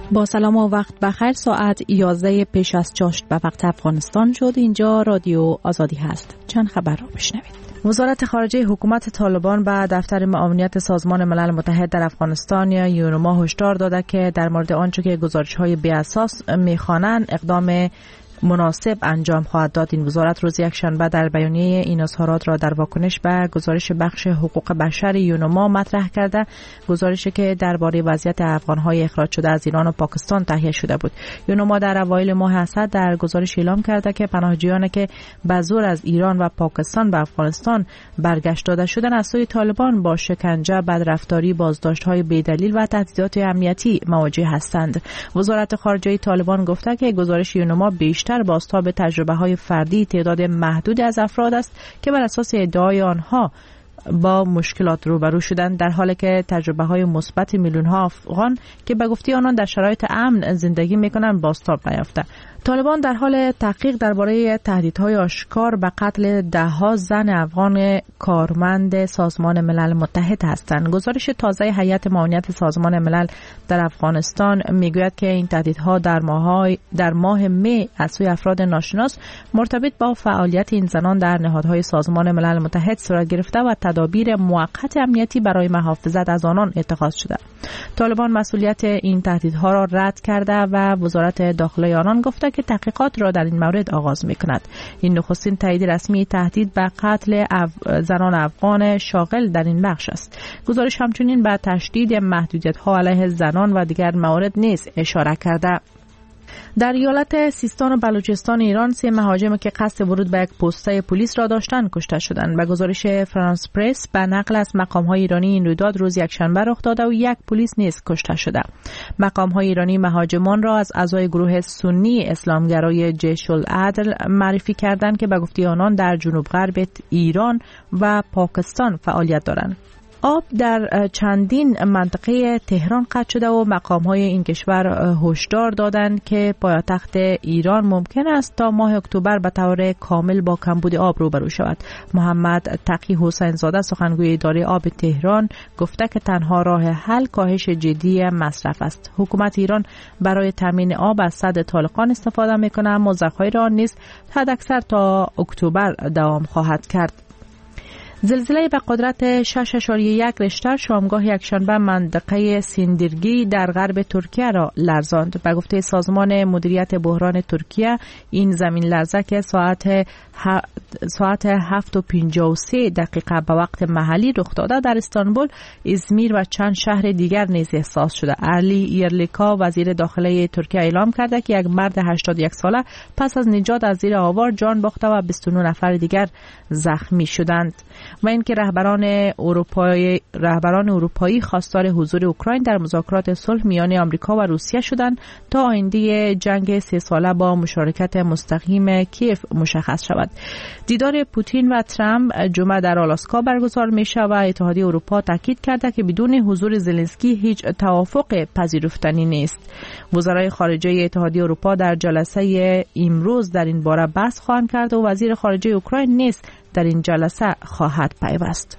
با سلام و وقت بخیر. ساعت 11 پیش از چاشت به وقت افغانستان شد. اینجا رادیو آزادی هست. چند خبر را بشنوید. وزارت خارجه حکومت طالبان به دفتر معاونیت سازمان ملل متحد در افغانستان یا یونما هشدار داده که در مورد آنچه که گزارش‌های بی اساس می‌خوانند اقدام مناسب انجام خواهد داد. این وزارت روز یکشنبه در بیانیه این اظهارات را در واکنش به گزارش بخش حقوق بشر یونما مطرح کرده، گزارشی که درباره وضعیت افغان‌های اخراج شده از ایران و پاکستان تهیه شده بود. یونما در اوایل ماه اسد در گزارش اعلام کرده که پناهجویانی که به زور از ایران و پاکستان به افغانستان برگشت داده شدند از سوی طالبان با شکنجه، بدرفتاری، بازداشت‌های بی‌دلیل و تهدیدات امنیتی مواجه هستند. وزارت خارجه طالبان گفته که گزارش یونما بیشتر بازتاب تجربه‌های فردی تعداد محدود از افراد است که بر اساس ادعای آنها با مشکلات روبرو شدند، در حالی که تجربه‌های مثبت میلیون‌ها افغان که به گفته آنان در شرایط امن زندگی می‌کنند بازتاب نیافته. طالبان در حال تحقیق درباره تهدیدهای آشکار به قتل ده‌ها زن افغان کارمند سازمان ملل متحد هستند. گزارش تازه هیئت معاونیت سازمان ملل در افغانستان میگوید که این تهدیدها در ماه می از سوی افراد ناشناس مرتبط با فعالیت این زنان در نهادهای سازمان ملل متحد صورت گرفته و تدابیر موقت امنیتی برای محافظت از آنان اتخاذ شده. طالبان مسئولیت این تهدیدها را رد کرده و وزارت داخله آنان گفته که تحقیقات را در این مورد آغاز می‌کند. این نخستین تایید رسمی تهدید به قتل زنان افغان شاغل در این بخش است. گزارش همچنین به تشدید محدودیت‌ها علیه زنان و دیگر موارد نیز اشاره کرده. در ایالت سیستان و بلوچستان ایران 3 مهاجم که قصد ورود به یک پسته پلیس را داشتند کشته شدند. به گزارش فرانس پرس به نقل از مقام‌های ایرانی این رویداد روز یکشنبه رخ داده و یک پلیس نیز کشته شده. مقام‌های ایرانی مهاجمان را از اعضای گروه سنی اسلامگرای جیش العدل معرفی کردند که به گفته آنان در جنوب غرب ایران و پاکستان فعالیت دارند. آب در چندین منطقه تهران قطع شده و مقام‌های این کشور هشدار دادند که پایتخت ایران ممکن است تا ماه اکتبر به طور کامل با کمبود آب روبرو شود. محمد تقی حسین زاده سخنگوی اداره آب تهران گفته که تنها راه حل کاهش جدی مصرف است. حکومت ایران برای تامین آب از سد طالقان استفاده می‌کند، اما ذخایر آن نیز حداکثر تا اکتبر دوام خواهد کرد. زلزله به قدرت 6.1 ریشتر شامگاه یکشنبه منطقه سیندرگی در غرب ترکیه را لرزاند. به گفته سازمان مدیریت بحران ترکیه این زمین لرزه که ساعت 7:53 به وقت محلی رخ داده در استانبول، ازمیر و چند شهر دیگر نیز احساس شده. علی ایرلیکا وزیر داخله ترکیه اعلام کرده که یک مرد 81 ساله پس از نجات از زیر آوار جان باخته و 29 نفر دیگر زخمی شدند. و اینکه رهبران اروپایی خواستار حضور اوکراین در مذاکرات صلح میان آمریکا و روسیه شدند تا آینده جنگ 3 ساله با مشارکت مستقیم کیف مشخص شود. دیدار پوتین و ترامپ جمعه در آلاسکا برگزار میشه و اتحادیه اروپا تاکید کرده که بدون حضور زلنسکی هیچ توافق پذیرفتنی نیست. وزرای خارجه اتحادیه اروپا در جلسه امروز در این باره بحث خواهند کرد و وزیر خارجه اوکراین نیز در این جلسه خواهد پیوست.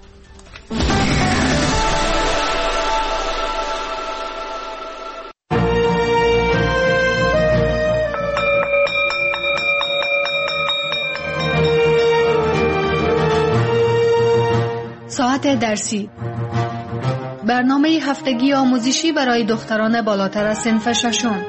ساعت درسی، برنامه هفتگی آموزشی برای دختران بالاتر از صنف ششم.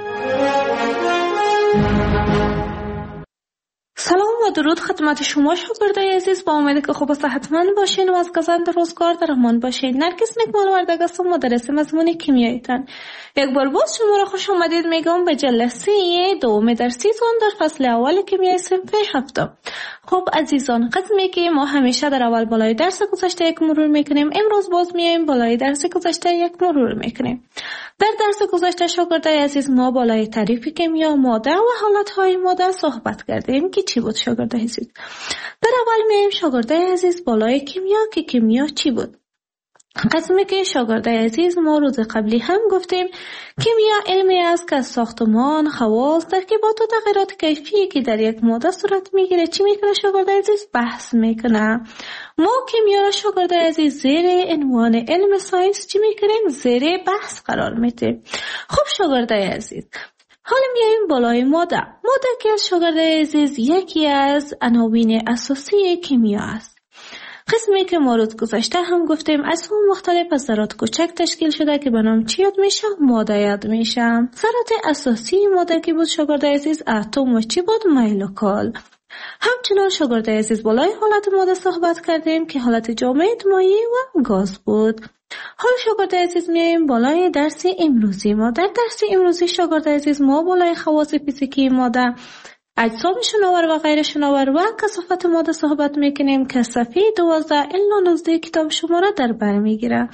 سلام و درود خدمت شما شاگردای عزیز، با امید که خوب و صحتمند باشین و از گزند روزگار در امان باشین. نرگس نکمال وردگ هستم، مدرس مضمون کیمیاییتان. یک بار باز شما را خوش آمدید میگم به جلسه دوم درسیتون در فصل اول کیمیای صنف هفتم. خب عزیزان، قسمی که ما همیشه در اول بالای درس گذشته یک مرور میکنیم، امروز باز میایم بالای درس گذشته یک مرور میکنیم. در درس گذشته شاگردای عزیز ما بالای تعریف کیمیا، ماده و حالتهای ماده صحبت کردیم که چی بود شاگردای عزیز. در اول میایم شاگردای عزیز بالای کیمیا که کیمیا چی بود. قسمی که شاگرد عزیز ما روز قبلی هم گفتیم کیمیا علمی است که از ساختمان، خواص، ترکیبات و تغییرات کیفی که در یک ماده صورت میگیره چی میکنه شاگرد عزیز؟ بحث میکنه. ما کیمیا را شاگرد عزیز زیر عنوان علم ساینس چی میکنیم؟ زیر بحث قرار میدیم. خب شاگرد عزیز حالا میایم بالای ماده. ماده که از شاگرد عزیز یکی از عناوین اساسی کیمیا است. قسمی که ما روز گذشته هم گفتیم اتم مختلف از ذرات کوچک تشکیل شده که به نام چی یاد میشه؟ ماده یاد میشه. ذرات اساسی ماده که بود شاگرد عزیز اتم و چی بود؟ مولکول. همچنان شاگرد عزیز بالای حالت ماده صحبت کردیم که حالت جامد، مایع و گاز بود. حالا شاگرد عزیز میایم بالای درس امروزی ما. در درس امروزی شاگرد عزیز ما بالای خواص فیزیکی ماده، اجسام شناور و غیر شناور و کثافت ماده صحبت میکنیم که صفحه 12 الی 19 کتاب شما را در بر میگیره.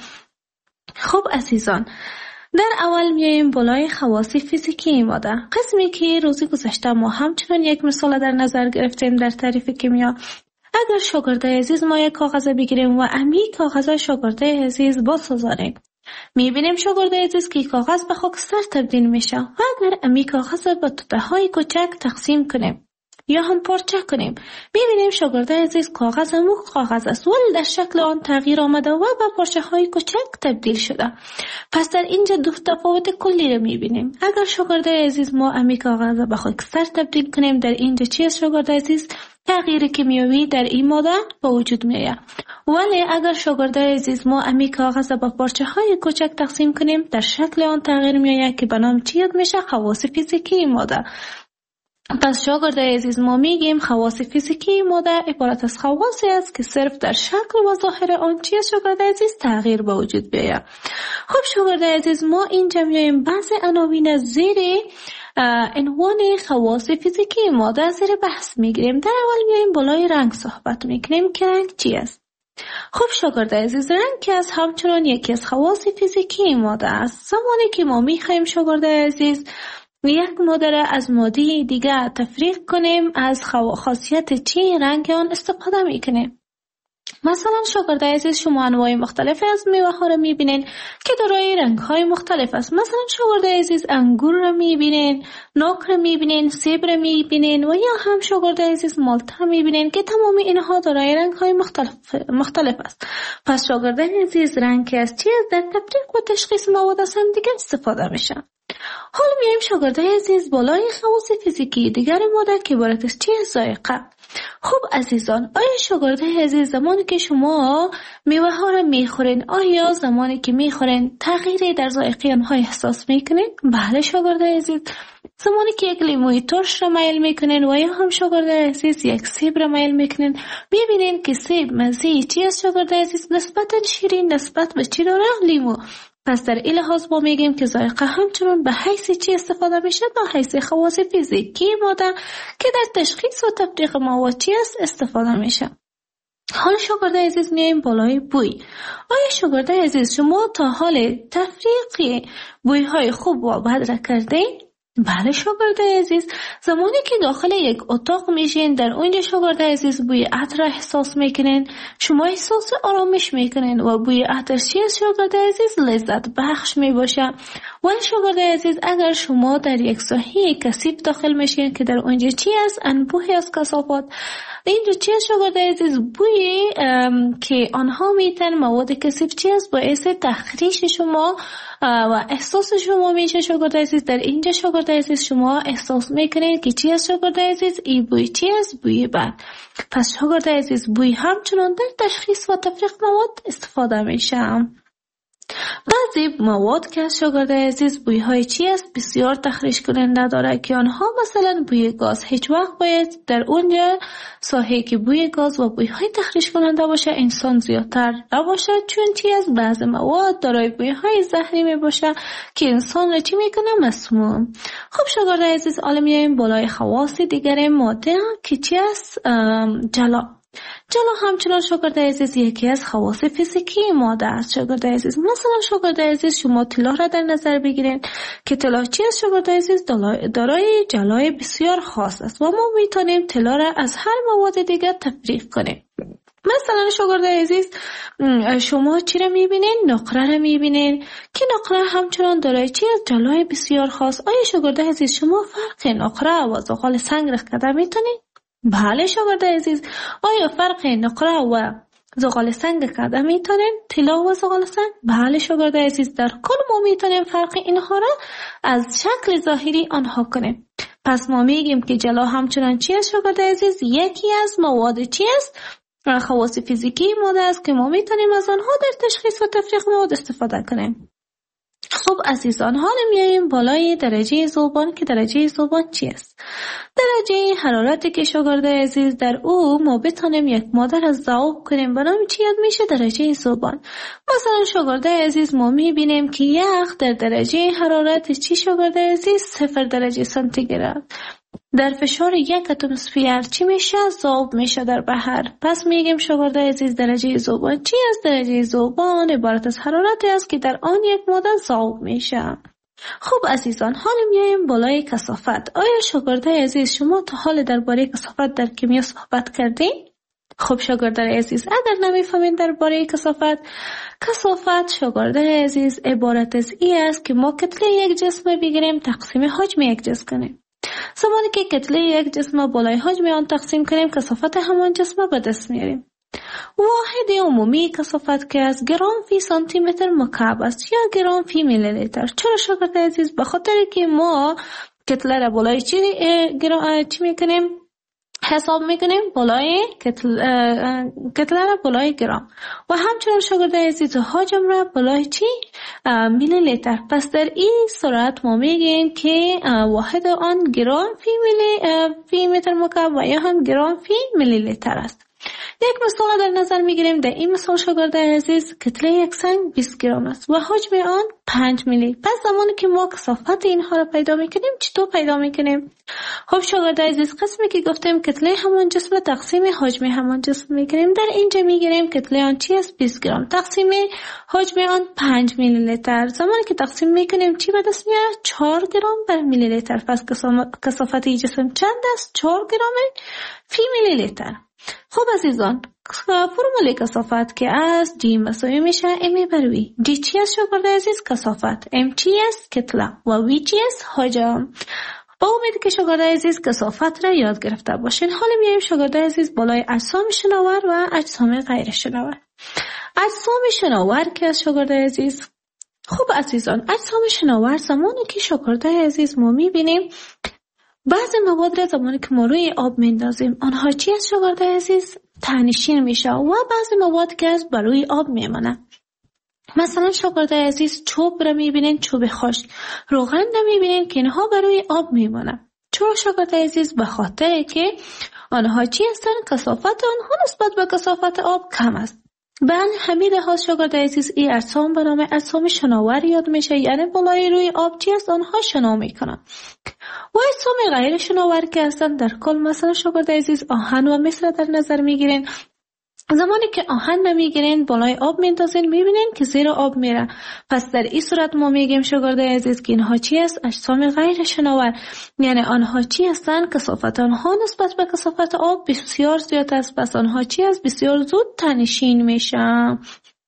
خب عزیزان در اول میایم بالای خواص فیزیکی ماده، قسمی که روزی گذشته ما همچنان یک مثال در نظر گرفتیم در تعریف کیمیا. اگر شاگرد عزیز ما یک کاغذ بگیریم و امی کاغذ شاگرد عزیز بسازاریم، میبینیم شاگرد عزیز که کاغذ به خاکستر تبدیل میشه و اگر امی کاغذ به توته‌های کوچک تقسیم کنیم یا هم پارچه کنیم، میبینیم شاگرد عزیز کاغذ مخ کاغذ است ولی در شکل آن تغییر آمده و به پارچه های کوچک تبدیل شده. پس در اینجا دو تفاوت کلی رو میبینیم. اگر شاگرد عزیز ما امی کاغذ به خاکستر تبدیل کنیم، در اینجا چی است شاگرد عزیز؟ تغییر کیمیایی در این ماده به وجود میاد. ولی اگر شاگرد عزیز ما امی کاغذ به پارچه های کوچک تقسیم کنیم، در شکل آن تغییر میآید که به نام چی یاد میشه؟ خواص فیزیکی ماده. پس شاگرد عزیز ما میگیم خواص فیزیکی ماده عبارت از خواصی است که صرف در شکل و ظاهر آن چی است شاگرد عزیز؟ تغییر به وجود بیاید. خب شاگرد عزیز ما اینجا میایم بعضی عناوین زیر عنوان خواص فیزیکی ماده زیر بحث میگیریم. در اول میایم بالای رنگ صحبت میکنیم که رنگ چی است. خب شاگرد عزیز رنگ که از همچنان یکی از خواص فیزیکی ماده است. زمانی که ما میخوایم شاگرد عزیز یک ماده را از ماده دیگه تفریق کنیم، از خاصیت چی رنگ آن استفاده میکنیم. مثلا شاگرد عزیز شما انواع مختلف از میوه ها را میبینین که دارای رنگ های مختلف است. مثلا شاگرد عزیز انگور را میبینین، ناک را میبینین، سیب را میبینین و یا هم شاگرد عزیز مالت میبینین که تمام اینها دارای رنگ های مختلف است. پس شاگرد عزیز رنگ از چی است؟ در تفریق و تشخیص مواد از هم دیگه استفاده میشه. حالا میایم شاگرد عزیز بالای خواص فیزیکی دیگر ماده که عبارت از چی است؟ ذائقه. خب عزیزان آیا شاگرد عزیز زمانی که شما میوه ها را میخورین، آیا زمانی که میخورین تغییری در ذائقه آنها احساس میکنین؟ بله شاگرد عزیز. زمانی که یک لیموی ترش را میل میکنین و یا هم شاگرد عزیز یک سیب را میل میکنین، میبینین که سیب مزه چی است شاگرد عزیز؟ نسبتا شیرین نسبت به چی داره؟ لیمو. پس در این لحاظ ما میگیم که ذائقه همچنان به حیث چی استفاده میشه؟ به حیث خواص فیزیکی ماده که در تشخیص و تفریق مواد چی است استفاده میشه. حالا شاگرد عزیز میایم بالای بوی. آیا شاگرد عزیز شما تا حال تفریق بوی های خوب و بد را کردین؟ بله شاگرد عزیز. زمانی که داخل یک اتاق میشین، در اونجا شاگرد عزیز بوی عطر احساس میکنین، شما احساس آرامش میکنین و بوی عطر چی است شاگرد عزیز؟ لذت بخش میباشه. و شاگرد عزیز اگر شما در یک ساحه کثیف داخل میشین که در اونجا چی است؟ انبوهی از کثافات، اینجا چی است شاگرد عزیز؟ بوی که آنها میتن مواد کثیف چی است؟ باعث تخریش شما و احساس شما میشه شاگرد عزیز. در اینجا شاگرد عزیز شما احساس میکنید که چی است شاگرد عزیز؟ این بوی چی است؟ بوی بد. پس شاگرد عزیز بوی همچنان در تشخیص و تفریق مواد استفاده میشه. بعضی مواد که از شاگرد عزیز بوی های چی است؟ بسیار تخریش کننده داره که آنها مثلا بوی گاز. هیچ وقت باید در اونجا ساحه که بوی گاز و بوی های تخریش کننده باشه انسان زیادتر نباشه، چون چی است؟ بعضی مواد دارای بوی های زهری می باشه که انسان را چی میکنه؟ مسموم. خب شاگرد عزیز حالا میایم بالای خواص دیگر ماده که چی است؟ جلا. جلا همچنان شاگرد عزیز یکی از خواص فیزیکی ماده است شاگرد عزیز. مثلا شاگرد عزیز شما طلا را در نظر بگیرید که طلا چی است شاگرد عزیز؟ دارای جلای بسیار خاص است و ما میتونیم طلا را از هر مواد دیگر تفریق کنیم. مثلا شاگرد عزیز، شما چی را میبینین؟ نقره را میبینین که نقره همچنان دارای چی از جلای بسیار خاص. آیا شاگرد عزیز شما فرق نقره و زغال سنگ را کده میتونین؟ بله شاگرد عزیز. آیا فرق نقره و زغال سنگ کده میتونین؟ طلا و زغال سنگ؟ بله شاگرد عزیز. در کل ما میتونیم فرق اینها را از شکل ظاهری آنها کنیم. پس ما میگیم که جلا همچنان چی است شاگرد عزیز؟ یکی از مواد چی است؟ خواص فیزیکی ماده است که ما میتونیم از آنها در تشخیص و تفریق مواد استفاده کنیم. خب عزیزان، حالا میاییم بالای درجه ذوبان که درجه ذوبان چی است؟ درجه حرارتی که شاگرد عزیز در او ما بتونیم یک ماده را ذوب کنیم به نام چی یاد میشه؟ درجه ذوبان. مثلا شاگرد عزیز ما میبینیم که یخ در درجه حرارت چی شاگرد عزیز؟ 0 درجه سانتیگراد در فشار 1 اتمسفر چی میشه؟ ذوب میشه در بحر. پس میگیم شاگرد عزیز درجه ذوبان چی است؟ درجه ذوبان عبارت از حرارتی است که در آن یک ماده ذوب میشه. خب عزیزان، حالا میایم بالای کثافت. آیا شاگرد عزیز شما تا حال درباره کثافت در کیمیا صحبت کردین؟ خب شاگرد عزیز، اگر نمیفهمین درباره کثافت شاگرد عزیز عبارت از این است که ما کتله یک جسم بگیریم تقسیم حجم یک جسم کنیم. زمانی که کتله یک جسم بالای حجم آن تقسیم کنیم کثافت همان جسم به دست میاریم. واحد عمومی کثافت که از گرم فی سانتی متر مکعب است یا گرم فی میلی لیتر. چرا شاگرد عزیز؟ به خاطر که ما کتله را بالای چی میکنیم؟ حساب میکنیم بالای کتله را بالای گرم و همچنین شاگرد عزیز حجم را بالای چی؟ میلی لیتر. پس در این صورت ما میگیم که واحد آن گرم فی متر مکعب و یا هم گرم فی میلی لیتر است. یک مثال در نظر میگیریم. در این مثال شاگرد عزیز کتله یک سنگ 20 گرم است و حجم آن 5 میلی. پس زمانی که ما کثافت اینها را پیدا میکنیم چطور پیدا میکنیم؟ خب شاگرد عزیز، قسمی که گفتیم کتله همان جسم تقسیم حجم همان جسم میکنیم. در اینجا میگیریم کتله آن چی است؟ 20 گرم تقسیم حجم آن 5 میلی لیتر. زمانی که تقسیم میکنیم چی به دست میاد؟ 4 گرم بر میلی لیتر. پس کثافت این جسم چند است؟ 4 گرم فی میلی لیتر. خب عزیزان، فرمول کثافت که از G مساوی میشه M بر V. G چی است شاگرد عزیز؟ کثافت. M چی است؟ کتله. و V چی است؟ حجم. با امید که شاگرد عزیز کثافت را یاد گرفته باشین. حالا میایم شاگرد عزیز بالای اجسام شناور و اجسام غیر شناور. اجسام شناور که از شاگرد عزیز، خب عزیزان، اجسام شناور زمانی که شاگرد عزیز ما میبینیم بعضی مواد را زمانی که ما روی آب میندازیم آنها چی است شاگرد عزیز؟ تنشین میشه و بعضی مواد که از بروی آب میمانه. مثلا شاگرد عزیز چوب را میبینین، چوب خشک. روغن را میبینین که اینها بروی آب میمانه. چرا شاگرد عزیز؟ به خاطر که آنها چی هستن؟ کثافت آنها نسبت به کثافت آب کم است. بله همین لحاظ شاگرد عزیز این اجسام به نام اجسام شناور یاد میشه، یعنی بالای روی آب چی است؟ آنها شنا میکنن. و اجسام غیر شناور که هستن در کل مثلا شاگرد عزیز آهن و مس را در نظر میگیرین. زمانی که آهن نمیگیرین بالای آب میندازین میبینین که زیر آب میره. پس در این صورت ما میگیم شاگرد عزیز که اینها چی است؟ اجسام غیر شناور. یعنی آنها چی هستن؟ کثافت آنها نسبت به کثافت آب بسیار زیاد است. پس آنها چی است؟ بسیار زود تنشین میشن.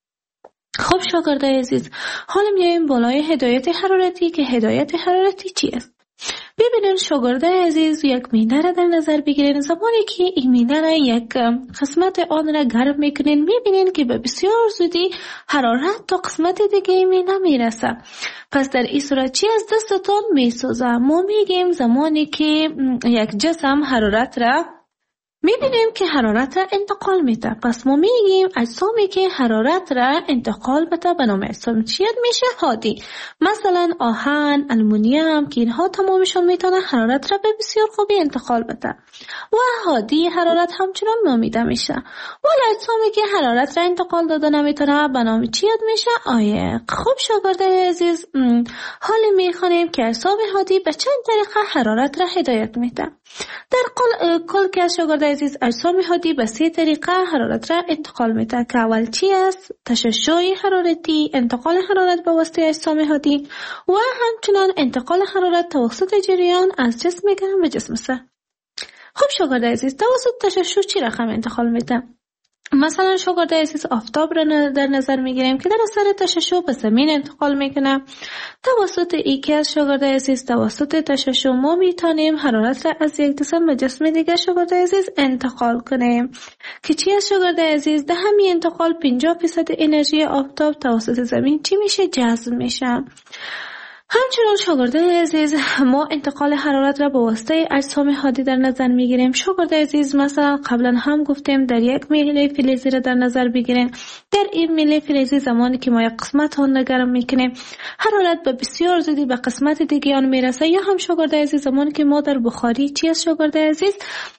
خب شاگرد عزیز، حالا میایم بالای هدایت حرارتی که هدایت حرارتی چی است؟ ببینین شاگرد عزیز یک مینه را در نظر بگیرین. زمانی که این مینه را یک قسمت آن را گرم میکنین میبینین که به بسیار زودی حرارت تا قسمت دیگه این مینه میرسه. پس در این صورت چی از دستتون میسوزه؟ ما میگیم زمانی که یک جسم حرارت را میبینیم که حرارت را انتقال میده. پس ما میگیم اجسامی که حرارت را انتقال بده به نام اجسام چی میشه؟ هادی. مثلا آهن، آلومینیوم که اینها تمامشون میتونه حرارت را به بسیار خوبی انتقال بده و هادی حرارت همچنان نامیده میشه. ولی اجسامی که حرارت را انتقال داده نمیتونه به نام چی میشه؟ عایق. خب شاگرد عزیز، حالا میخوانیم که اجسام هادی به چند طریقه حرارت را هدایت میده. در کل که شاگرد عزیز اجسام هادی به 3 طریقه حرارت را انتقال میده که اول چی است؟ تشعشع حرارتی، انتقال حرارت به واسطه اجسام هادی و همچنان انتقال حرارت توسط جریان از جسم گرم به جسم سرد. خب شاگرد عزیز، توسط تشعشع چی رقم انتقال میده؟ مثلا شاگرد عزیز آفتاب را در نظر میگیریم که در اثر تشعشع به زمین انتقال میکنه. توسط یکی از شاگرد عزیز توسط تشعشع ما میتونیم حرارت را از یک جسم به جسم دیگر شاگرد عزیز انتقال کنیم که چی از شاگرد عزیز در همین انتقال 50% انرژی آفتاب توسط زمین چی میشه؟ جذب میشه. همچنان شاگرد عزیز ما انتقال حرارت را به واسطه اجسام حادی در نظر میگیریم. شاگرد عزیز مثلا قبلا هم گفتیم در یک میله فلزی را در نظر بگیریم. در این میله فلزی زمانی که ما یک قسمت آن را گرم میکنیم حرارت به بسیار زودی به قسمت دیگه آن میرسه. یا هم شاگرد عزیز زمانی که ما در بخاری چی از شاگرد عزیز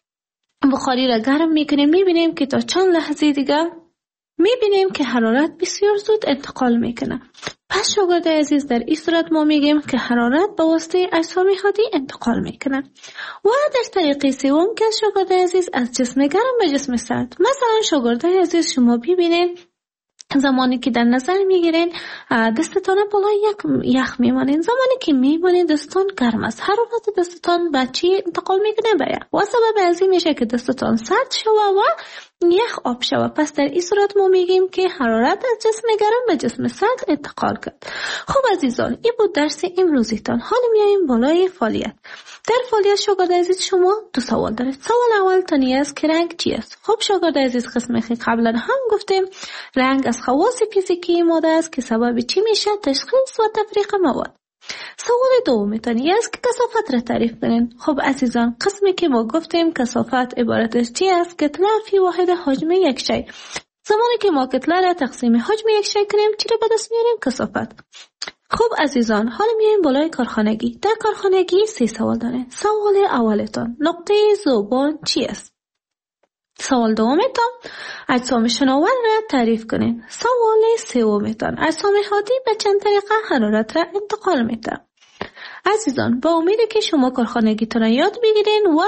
بخاری را گرم میکنیم میبینیم که تا چند لحظه دیگه میبینیم که حرارت بسیار زود انتقال میکنه. پس شاگرد عزیز در این صورت ما میگیم که حرارت به واسطه اجسام حادی انتقال میکنه. و در طریق سوم که شاگرد عزیز از جسم گرم به جسم سرد. مثلا شاگرد عزیز شما ببینید زمانی که در نظر میگیرین دستتان بالای یخ میمانین، زمانی که میمانین دستتان گرم است، حرارت دستتان به چی انتقال میکنه؟ به یخ. و سبب از این میشه که دستتان سرد شوه و یخ آب شوه. پس در این صورت ما میگیم که حرارت از جسم گرم به جسم سرد انتقال کرد. خب عزیزان این بود درس امروزیتان. حالا میایم بالای فعالیت. در فعالیت شاگرد عزیز شما دو سوال دارید. سوال اول تانی است که رنگ چی است؟ خب شاگرد عزیز قسم که قبلا هم گفتیم رنگ از خواص فیزیکی ماده است که سبب چی میشه؟ تشخیص و تفریق مواد. سوال دوم تانی است که کثافت را تعریف کنین. خب عزیزان قسمی که ما گفتیم کثافت عبارت از چی است؟ کتله فی واحد حجم یک شی. زمانی که ما کتله را تقسیم حجم یک شی کنیم چی را به دست میاریم؟ کثافت. خب عزیزان حالا میایم بالای کارخانگی. در کارخانگی 3 سوال دارین. سوال اولتان نقطه ذوبان چی است؟ سوال دومتان اجسام شناور را تعریف کنین. سوال سومتان اجسام حادی به چند طریقه حرارت را انتقال میده. عزیزان با امیدی که شما کارخانگیتون را یاد بگیرین و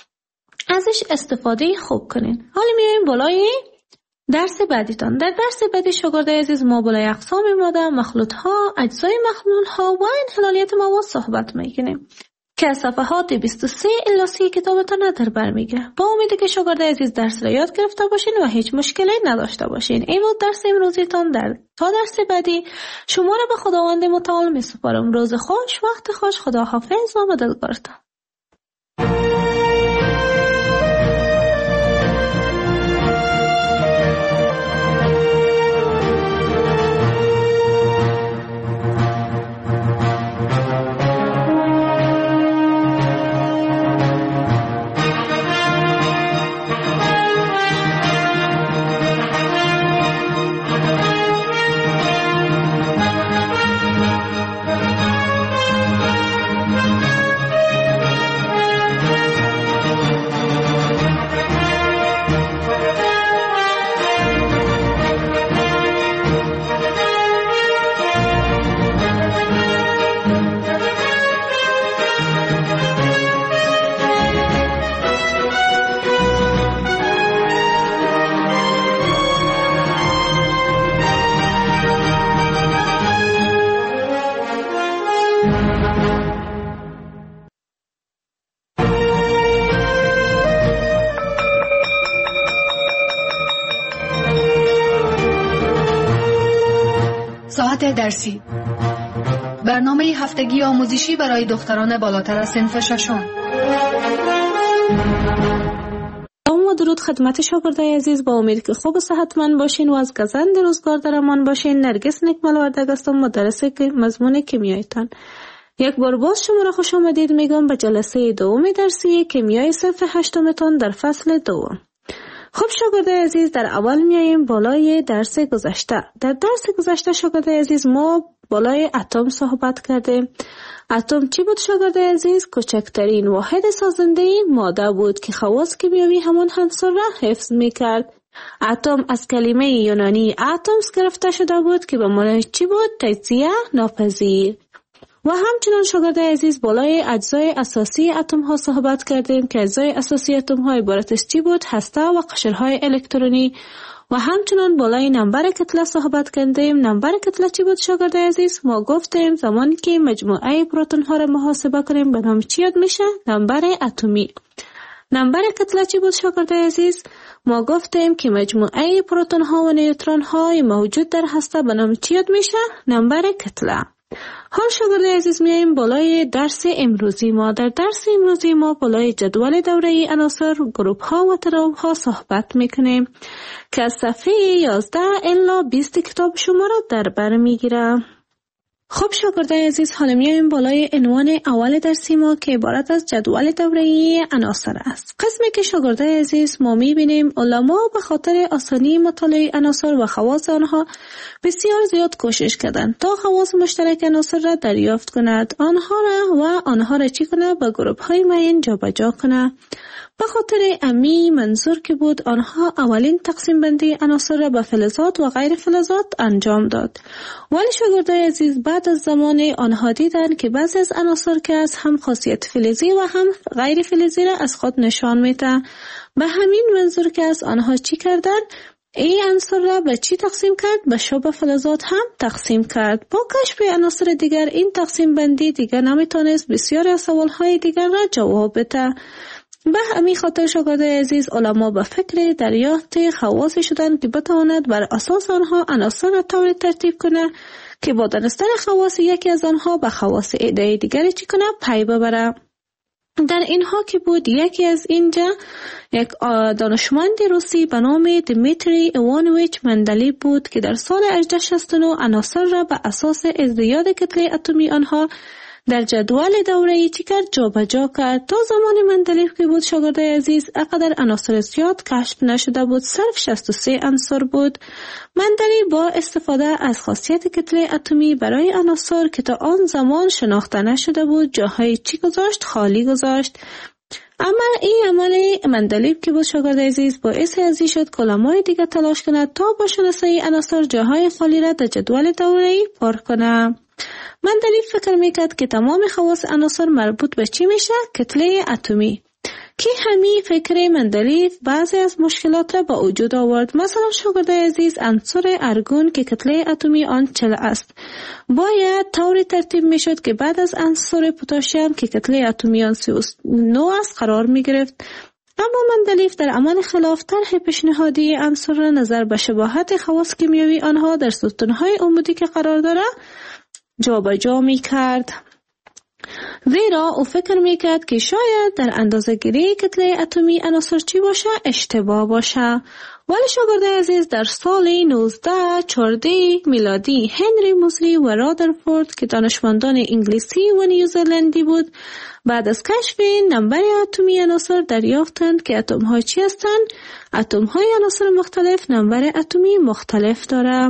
ازش استفاده خوب کنین. حالا میایم بالای درس بعدیتان. در درس بعدی شاگرد عزیز ما بالای اقسام ماده، مخلوط ها، اجزای مخلوط ها و انحلالیت مواد صحبت میکنیم که از صفحات 23 الی 30 کتابتان را در بر میگیره. با امیدی که شاگرد عزیز درس را یاد گرفته باشین و هیچ مشکلی نداشته باشین. این بود درس امروزیتان. تا درس بعدی شما را به خداوند متعال میسپارم. روز خوش، وقت خوش، خدا حافظ و مددگارتان. ساعت درسی، برنامه هفتگی آموزشی برای دختران بالاتر از صنف ششم. و درود خدمت شاگرد عزیز. با امید که خوب و صحتمند باشین و از گزند روزگار در امان باشین. نرگس نکمل وردگ هستم، مدرس مضمون کیمیایتان. یک بار باز شما را خوش آمدید میگم به جلسه دوم درسی کیمیای صنف 8 تان در فصل دوم. خب شاگرد عزیز در اول میاییم بالای درس گذشته. در درس گذشته شاگرد عزیز ما بالای اتم صحبت کردیم. اتم چی بود شاگرد عزیز؟ کوچکترین واحد سازنده ماده بود که خواص کیمیایی همان عنصر را حفظ میکرد. اتم از کلمه یونانی اتمس گرفته شده بود که به معنی چی بود؟ تجزیه ناپذیر. و همچنان شاگرد عزیز بالای اجزای اساسی اتم ها صحبت کردیم که اجزای اساسی اتم ها عبارت از چی بود؟ هسته و قشرهای الکترونی. و همچنان بالای نمبر کتله صحبت کردیم. نمبر کتله چی بود شاگرد عزیز؟ ما گفتیم زمانی که مجموعه پروتون ها را محاسبه کنیم به نام چی یاد میشه؟ نمبر اتمی. نمبر کتله چی بود شاگرد عزیز؟ ما گفتیم که مجموعه پروتون ها و نیوترون های موجود در هسته به نام چی یاد میشه؟ نمبر کتله. حال شاگرد عزیز میایم بالای درس امروزی ما. در درس امروزی ما بالای جدول دوره‌ای عناصر، گروپ ها و تناوب ها صحبت میکنیم که از صفحه 11 الی 20 کتاب شما را در بر میگیره. خب شاگردان عزیز، حالا میایم بالای عنوان اول درسی ما که عبارت از جدول دوره‌ای عناصر است. قسمی که شاگردان عزیز ما میبینیم علما به خاطر آسانی مطالعه عناصر و خواص آنها بسیار زیاد کوشش کردند تا خواص مشترک عناصر را دریافت کند، آنها را چی کنه؟ به گروپ های معین جابجا کنه. به خاطر امی منظور که بود آنها اولین تقسیم بندی عناصر را به فلزات و غیر فلزات انجام داد. ولی شاگردان عزیز بعد از زمان آنها دیدن که بعضی از عناصر که از هم خاصیت فلزی و هم غیر فلزی را از خود نشان میده. به همین منظور که از آنها چی کردن؟ این عناصر را به چی تقسیم کرد؟ به شبه فلزات هم تقسیم کرد. با کشف عناصر دیگر این تقسیم بندی دیگر نمیتونست بسیاری از سوالهای دیگر را جواب بده. به همین خاطر شاگردان عزیز علما به فکر دریافت خواص شدند که بتواند بر اساس آنها عناصر را طوری ترتیب کنه که با دانستن خواص یکی از آنها به خواص عده دیگری چی کنه؟ پی ببره. در اینها که بود یکی از اینجا یک دانشمند روسی به نام دیمیتری ایوانویچ مندلیف بود که در سال 1869 عناصر را به اساس ازدیاد کتله اتمی آنها در جدول دوره‌ای چی کرد؟ جابجا کرد. تا زمان مندلیف که بود شاگردان عزیز اقدر عناصر زیاد کشف نشده بود، صرف 63 عنصر بود. مندلیف با استفاده از خاصیت کتله اتمی برای عناصر که تا آن زمان شناخته نشده بود جاهای چی گذاشت؟ خالی گذاشت. اما این عمل مندلیف که بود شاگرد عزیز باعث ازی شد که علمای دیگه تلاش کند تا با شناسایی عناصر جاهای خالی را در جدول دوره‌ای پر کنه. مندلیف فکر میکرد که تمام خواص عناصر مربوط به چی میشه؟ کتله اتمی. که همین فکر مندلیف بعضی از مشکلات را با وجود آورد. مثلا شاگرد عزیز عنصر ارگون که کتله اتمی آن 40 است باید طوری ترتیب میشد که بعد از عنصر پتاسیم که کتله اتمی آن 39 است قرار میگرفت. اما مندلیف در عمل خلاف طرح پیشنهادی عنصر را نظر به شباهت خواص کیمیایی آنها در ستونهای عمودی که قرار داره جابجا میکرد. زیرا او فکر میکرد که شاید در اندازه‌گیری کتله اتمی عناصر چی باشه؟ اشتباه باشه. ولی شاگرد عزیز در سال 1914 میلادی هنری موزلی و رادرفورد که دانشمندان انگلیسی و نیوزلندی بود بعد از کشف نمبر اتمی عناصر دریافتند که اتم ها چی هستند؟ اتم های عناصر مختلف نمبر اتمی مختلف داره.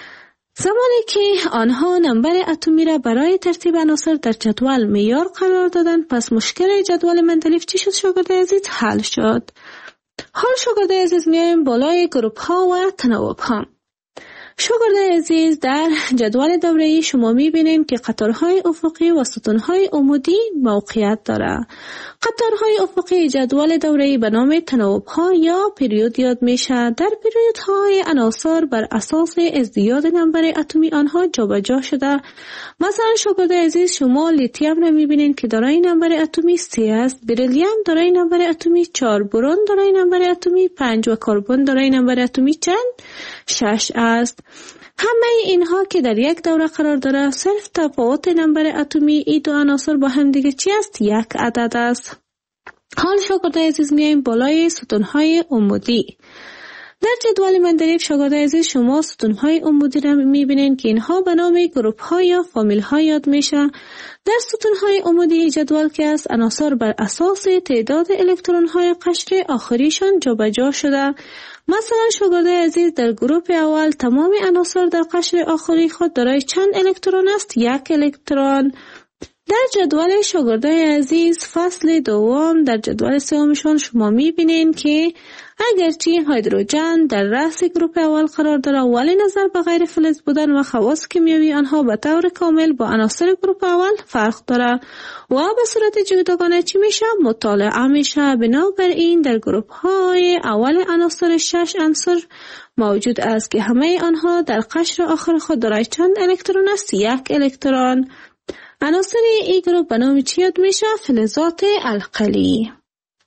زمانی که آنها نمبر اتمی را برای ترتیب عناصر در جدول معیار قرار دادند پس مشکل جدول مندلیف چی شد شاگرد عزیز؟ حل شد. حال شاگرد عزیز میایم بالای گروپ ها و تناوب ها. شاگرد عزیز در جدول دوره‌ای شما میبینیم که قطارهای افقی و ستونهای عمودی موقعیت داره. قطارهای افقی جدول دوره‌ای به نام تناوب ها یا پریود یاد میشه. در پریودهای عناصر بر اساس ازدیاد نمبر اتمی آنها جابجا شده. مثلا شاگرد عزیز شما لیتیوم را میبینید که دارای نمبر اتمی 3 است، بریلیوم دارای نمبر اتمی 4، برون دارای نمبر اتمی 5 و کربن دارای نمبر اتمی چند؟ 6 است. همه اینها که در یک دوره قرار داره صرف تفاوت نمبر اتمی این دو عناصر با هم دیگه چی است؟ یک عدد است. حال شاگرد عزیز میایم بالای ستونهای عمودی. در جدول مندلیف شاگرد عزیز شما ستونهای عمودی را میبینید که اینها به نام گروپ ها یا فامیل ها یاد میشه. در ستونهای عمودی جدول که است عناصر بر اساس تعداد الکترون های قشر آخریشان جابجا شده. مثلا شاگرد عزیز در گروپ اول تمام عناصر در قشر آخری خود دارای چند الکترون است؟ 1 الکترون. در جدول شاگرد عزیز فصل دوم در جدول سومشون شما میبینین که اگرچه هیدروژن در رأس گروپ اول قرار داره ولی نظر به غیر فلز بودن و خواص کیمیایی آنها به طور کامل با عناصر گروپ اول فرق داره و به صورت جداگانه چی میشه؟ مطالعه میشه. بنابراین در گروپ های اول عناصر 6 عنصر موجود است که همه آنها در قشر آخر خود دارای چند الکترون است؟ 1 الکترون. عناصر این گروپ به نام چی یاد میشه؟ فلزات القلی.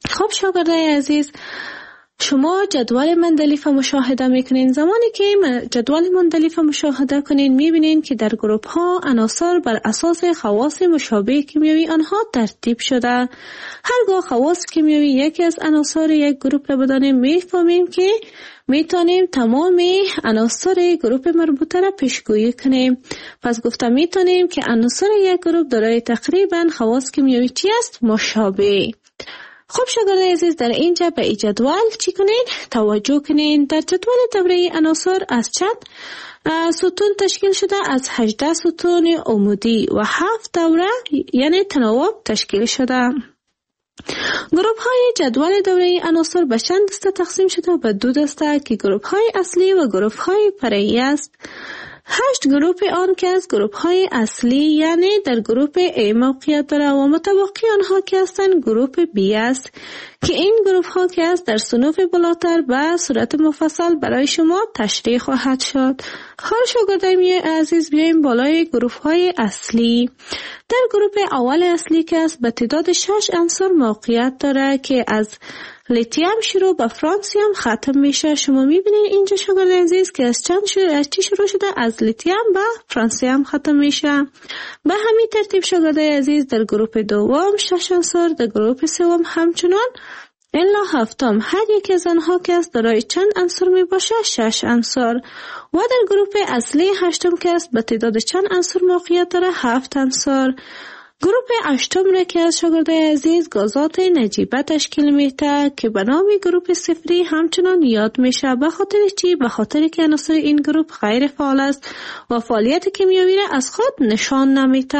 خب شاگردای عزیز، شما جدول مندلیف مشاهده میکنین. زمانی که جدول مندلیف مشاهده کنین میبینین که در گروپ ها عناصر بر اساس خواص مشابه کیمیایی آنها ترتیب شده. هرگاه خواص کیمیایی یکی از عناصر یک گروپ را بدانیم میفهمیم که میتونیم تمام عناصر گروپ مربوطه را پیشگویی کنیم. پس گفته میتونیم که عناصر یک گروپ دارای تقریبا خواص کیمیایی چی است؟ مشابه. خب شاگردای عزیز، در اینجا به این جدول چی کنین؟ توجه کنین. در جدول دوره عناصر از چند ستون تشکیل شده؟ از 18 ستون عمودی و 7 دوره یعنی تناوب تشکیل شده. گروپ های جدول دوره عناصر به چند دسته تقسیم شده؟ به 2 دسته که گروپ های اصلی و گروپ های فرعی است. 8 گروپ آن که از گروپ های اصلی یعنی در گروپ A موقعیت داره و متبقی آنها که هستند گروپ B است که این گروپ ها که است در صنوف بالاتر به صورت مفصل برای شما تشریح خواهد شد. حال شاگردای عزیز بیایم بالای گروپ های اصلی. در گروپ اول اصلی که است به تعداد 6 عنصر موقعیت داره که از لیتیم شروع به فرانسیم ختم میشه. شما میبینید اینجا شاگردای عزیز که از چی شروع شده؟ از لیتیم به فرانسیم ختم میشه. به همین ترتیب شاگردای عزیز در گروپ دوم 6 عنصر، در گروپ سوم همچنان الا هفتم. هر یک از آنها که است دارای چند عنصر می باشه؟ 6 عنصر. و در گروپ اصلی هشتم که است به تعداد چند عنصر موقعیت داره؟ 7 عنصر. گروپ هشتم را که از شاگردای عزیز گازات نجیبه تشکیل میده که به نام گروپ صفری همچنان یاد میشه. به خاطر چی؟ به خاطر که عناصر این گروپ غیر فعال است و فعالیت کیمیایی را از خود نشان نمیده.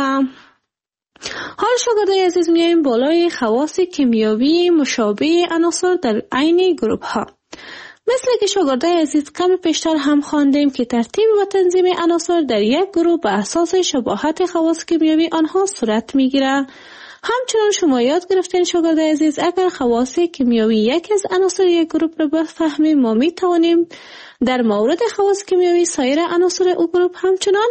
حال شاگردای عزیز میایم بالای خواص کیمیایی مشابه عناصر در عین گروپ ها. مثل که شاگردای عزیز کم پیشتر هم خواندیم که ترتیب و تنظیم عناصر در یک گروه به اساس شباهت خواص کیمیایی آنها صورت میگیره. همچنان شما یاد گرفتین شاگردای عزیز اگر خواص کیمیایی یکی از عناصر یک گروه را بفهمیم ما می توانیم در مورد خواص کیمیایی سایر عناصر او گروه همچنان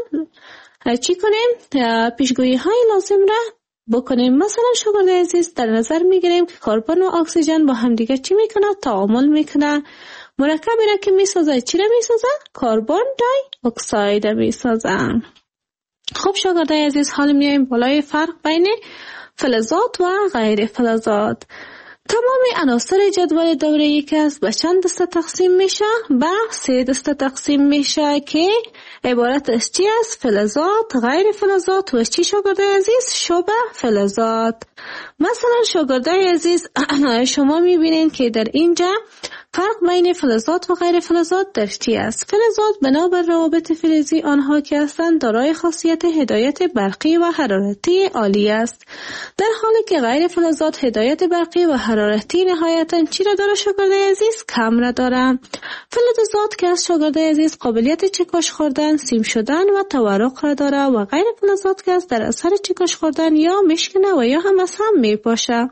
چی کنیم؟ پیشگویی های لازم را بکنیم. مثلا شاگردای عزیز در نظر میگیریم که کربن و اکسیژن با هم دیگه چی میکنه؟ تعامل میکنه. مرکبی را که میسازه چی را میسازه؟ کربن دای اکساید میسازه. خب شاگردای عزیز حال میایم بالای فرق بین فلزات و غیر فلزات. تمام عناصر جدول دوره‌ای که است به چند دسته تقسیم میشه؟ به 3 دسته تقسیم میشه که عبارت از چی است؟ فلزات، غیر فلزات و چی شاگردای عزیز؟ شبه فلزات. مثلا شاگردای عزیز شما میبینین که در اینجا فرق بین فلزات و غیر فلزات در چی است؟ فلزات بنابر روابط فلزی آنها که هستند دارای خاصیت هدایت برقی و حرارتی عالی است، در حالی که غیر فلزات هدایت برقی و حرارتی نهایتاً چی را داره شاگردای عزیز؟ کم را داره. فلزات که از شاگردای عزیز قابلیت چکش خوردن، سیم شدن و تورق را داره و غیر فلزات که از در اثر چکش خوردن یا میشکنه و یا هم از هم میپاشه.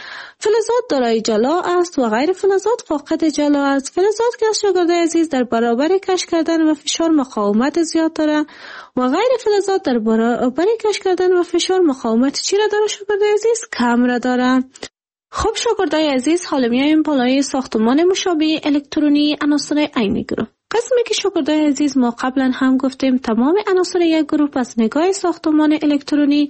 فلزات دارای جلا است و غیر فلزات فاقد جلا است. فلزات که از شاگردای عزیز در برابر کش کردن و فشار مقاومت زیاد داره و غیر فلزات در برابر کش کردن و فشار مقاومت چی را داره شاگردای عزیز؟ کم را داره. خب شاگردای عزیز حالا میایم بالای ساختمان مشابه الکترونی عناصر عین گروه. قسمی که شاگردای عزیز ما قبلا هم گفتیم تمام عناصر یک گروه از نگاه ساختمان الکترونی،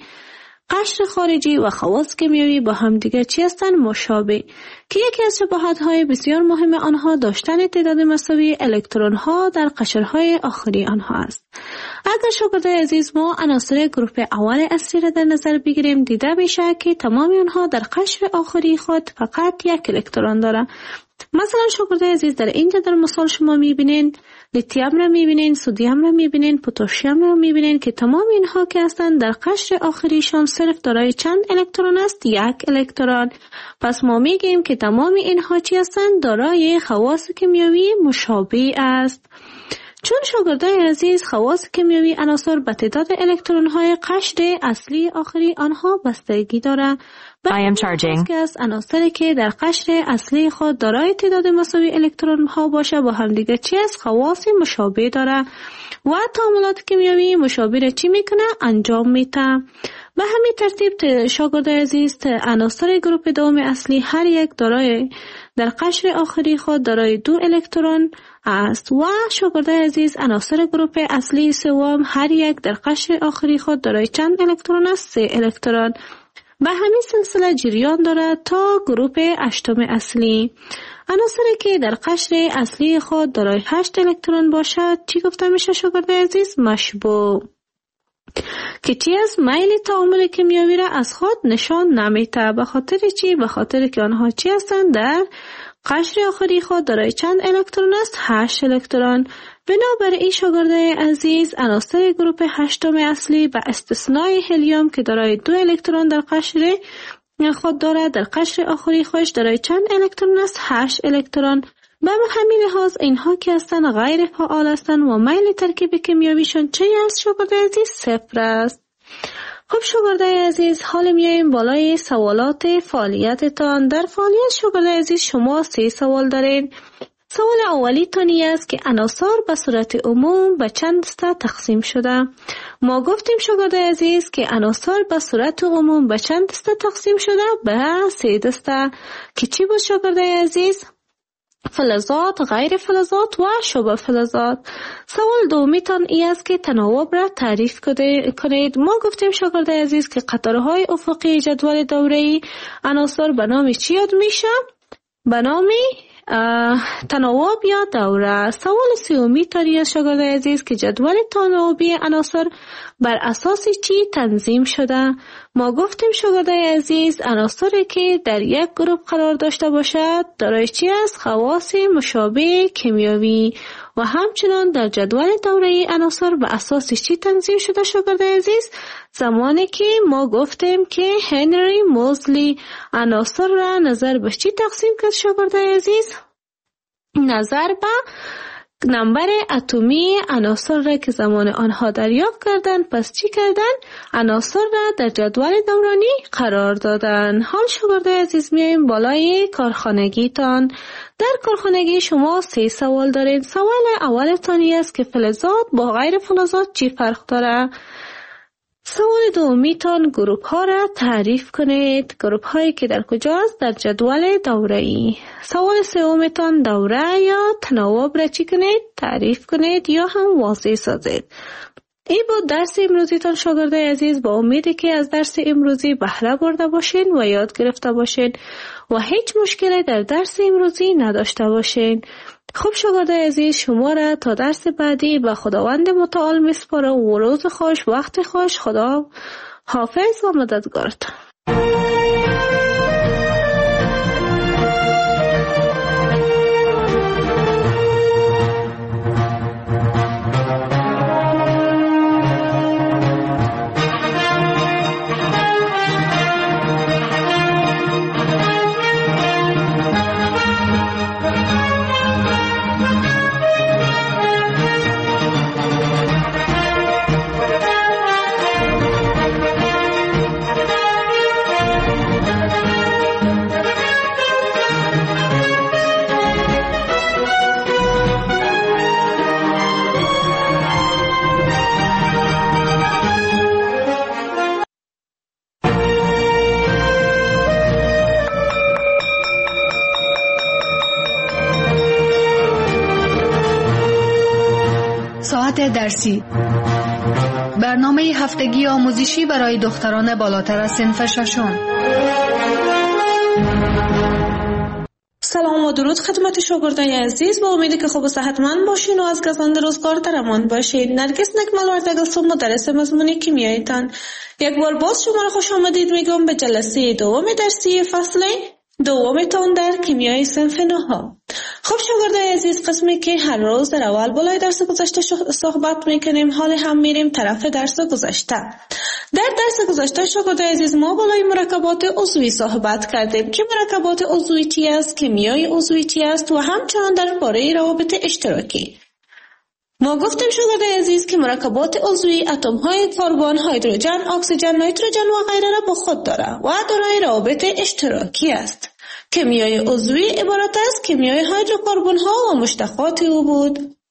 قشر خارجی و خواص کیمیایی با هم دیگر چی هستند؟ مشابه، که یکی از شباهت‌های بسیار مهم آنها داشتن تعداد مساوی الکترون‌ها در قشرهای آخری آنها است. اگر شاگردای عزیز ما عناصر گروه اول اصلی را در نظر بگیریم دیده میشه که تمام آنها در قشر آخری خود فقط یک الکترون داره. مثلا شاگردای عزیز در اینجا در مثال شما میبینین لیتیم را میبینین، سدیم را میبینین، پتاسیم را میبینین که تمام اینها که هستند در قشر آخریشان صرف دارای چند الکترون است؟ 1 الکترون. پس ما میگیم که تمام اینها چی هستند؟ دارای خواص کیمیایی مشابه است. چون شاگردای عزیز خواص کیمیایی عناصر به تعداد الکترون های قشر اصلی آخری آنها بستگی داره. که از عناصری که در قشر اصلی خود دارای تعداد مساوی الکترون ها باشه با هم دیگه چی است؟ خواص مشابه داره و تعاملات کیمیایی مشابه را چی میکنه؟ انجام میده. به همین ترتیب شاگرد عزیز عناصر گروپ دوم اصلی هر یک دارای در قشر آخری خود دارای 2 الکترون است و شاگرد عزیز عناصر گروپ اصلی سوم هر یک در قشر آخری خود دارای چند الکترون است؟ 3 الکترون. به همین سلسله جریان دارد تا گروپ 8 اصلی. عناصری که در قشر اصلی خود دارای 8 الکترون باشد چی گفته میشه شاگرد عزیز؟ مشبوع. که چی از میل تعامل کیمیایی را از خود نشان نمیده. به خاطر چی؟ به خاطر که آنها چی هستند؟ در قشر آخری خود دارای چند الکترون است؟ 8 الکترون. بنابراین شاگرد عزیز عناصر گروپ 8 اصلی به استثنای هلیوم که دارای 2 الکترون در قشر خود دارد در قشر آخری خودش دارای چند الکترون است؟ 8 الکترون. به همین لحاظ اینها که هستند غیر فعال هستند و میل ترکیب کیمیاییشون چه است شاگرد عزیز؟ 0 است. خب شاگرد عزیز حال میایم بالای سوالات فعالیتتان. در فعالیت شاگرد عزیز شما 3 سوال دارین. سوال اولی تانی است که عناصر به صورت عموم به چند دسته تقسیم شده. ما گفتیم شاگرد عزیز که عناصر به صورت عموم به چند دسته تقسیم شده؟ به 3 دسته. که چی بود شاگرد عزیز؟ فلزات، غیر فلزات و شبه فلزات. سوال دومی تان ای است که تناوب را تعریف کنید. ما گفتیم شاگرد عزیز که قطارهای افقی جدول دوره‌ای عناصر به نام چی یاد میشه؟ به نام تناوب یا دوره. سوال سومی تان است شاگرد عزیز که جدول تناوبی عناصر بر اساس چی تنظیم شده؟ ما گفتیم شاگرد عزیز عناصری که در یک گروه قرار داشته باشد دارای چی است؟ خواص مشابه کیمیایی. و همچنان در جدول دوره‌ای عناصر به اساس چی تنظیم شده شاگرد عزیز؟ زمانی که ما گفتیم که هنری موزلی عناصر را نظر به چی تقسیم کرد شاگرد عزیز؟ نظر به نمبر اتمی عناصر را که زمان آنها دریافت کردن. پس چی کردن؟ عناصر را در جدول دورانی قرار دادن. حال شاگرد عزیز میایم بالای کارخانگی تان. در کارخانگی شما 3 سوال دارین. سوال اول تانی است که فلزات با غیر فلزات چی فرق داره؟ سوال دومی تان گروپ ها را تعریف کنید. گروپ هایی که در کجاست؟ در جدول دوره‌ای. سوال سوم تان دوره یا تناوب را چی کنید؟ تعریف کنید یا هم واضح سازید. این بود درس امروزی تان شاگرد عزیز. با امیدی که از درس امروزی بهره برده باشین و یاد گرفته باشین و هیچ مشکلی در درس امروزی نداشته باشین. خب شاگرد عزیز شما را تا درس بعدی به خداوند متعال میسپارم و روز خوش وقت خوش. خدا حافظ و مددگارتان. درسی برنامه هفتگی آموزشی برای دختران بالاتر از صنف ششم. سلام و درود خدمت شاگردان عزیز. با امیدی که خوب و صحتمند باشین و از گزند روزگار در امان باشین. نرگس نکمل وردگستون مدرس مضمون کیمیاییتان. یک بار باز شما را خوش آمدید میگم به جلسه دوم درسی فصل دومتان در کیمیای صنف 9. خب شاگردان عزیز، قسمی که هر روز در اول بالای درس گذشته صحبت میکنیم، حال هم میریم طرف درس گذشته. در درس گذشته شاگردان عزیز ما بالای مرکبات عضوی صحبت کردیم که مرکبات عضوی چی است، کیمیای عضوی چی است و همچنان درباره روابط اشتراکی. ما گفتیم شاگردان عزیز که مرکبات عضوی اتم‌های کربن، هیدروژن، اکسیژن، نیتروژن و غیره را با خود داره و دارای روابط اشتراکی است. کیمیای عضوی عبارت است کیمیای هیدروکربن ها و مشتقات او بود.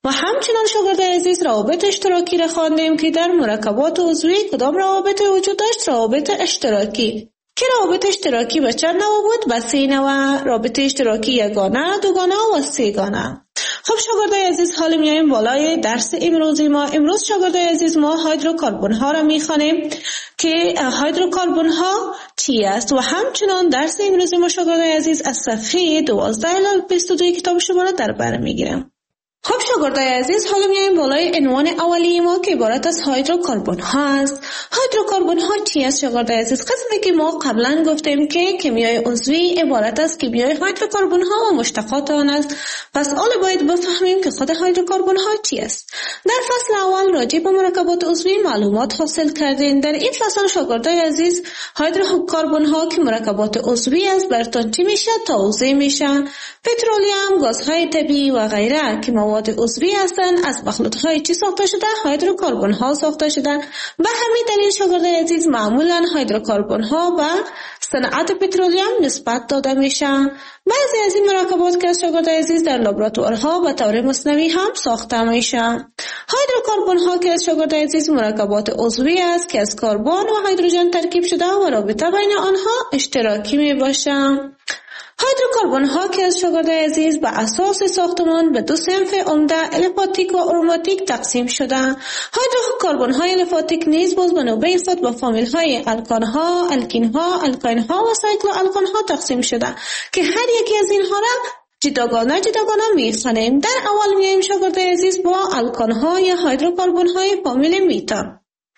و همچنان شاگردای عزیز روابط اشتراکی را خواندیم که در مرکبات عضوی کدام روابط وجود داشت؟ روابط اشتراکی. که روابط اشتراکی به چند نوع بود؟ به 3 نوع. رابطه اشتراکی یگانه، دوگانه و سه‌گانه. خب شاگردای عزیز، حالا میایم بالای درس امروزی ما. امروز شاگردای عزیز ما هیدروکربن ها را میخوانیم که هیدروکربن ها چی است و همچنان درس امروزی ما شاگردای عزیز از صفحه 12 الی 22 کتاب شما را در بر میگیرم. خب شاگردای عزیز، حالا میایم بالای عنوان اولی ما که عبارت از هیدروکربن ها است. هیدروکربن ها چی است شاگردای عزیز؟ قسمی که ما قبلا گفتیم که کیمیای عضوی عبارت از کیمیای هیدروکربن ها و مشتقات آن است. پس حالا باید بفهمیم که خود هیدروکربن ها چی است. در فصل اول راجع به مرکبات عضوی معلومات حاصل کردیم. در این فصل شاگردای عزیز هیدروکربن ها که مرکبات عضوی است براتون چی میشه؟ توضیح میشه. پترولیوم، گازهای طبیعی و غیره که مواد عضوی هستند از مخلوطهای چی ساخته شده؟ هیدروکربن ها ساخته شده. به همین دلیل شاگردای عزیز معمولا هیدروکربن ها به صنعت پترولیوم نسبت داده میشه. بعضی از این مرکبات که از شاگردای عزیز در لابراتوارها به طور مصنوعی هم ساخته میشه. هیدروکربن ها که از شاگردای عزیز مرکبات عضوی است که از کربن و هیدروژن ترکیب شده و رابطه بین آنها اشتراکی می باشه. هیدروکربن ها که از شاگردای عزیز به اساس ساختمان به 2 صنف عمده الیفاتیک و اروماتیک تقسیم شده. هیدروکربن های الیفاتیک نیز باز به نوبه خود به فامیل های الکان ها، الکین ها، الکاین ها و سایکلو الکان ها تقسیم شده که هر یکی از اینها را جداگانه میخوانیم. در اول میایم شاگردای عزیز با الکان ها یا هیدروکربن های فامیل میتان.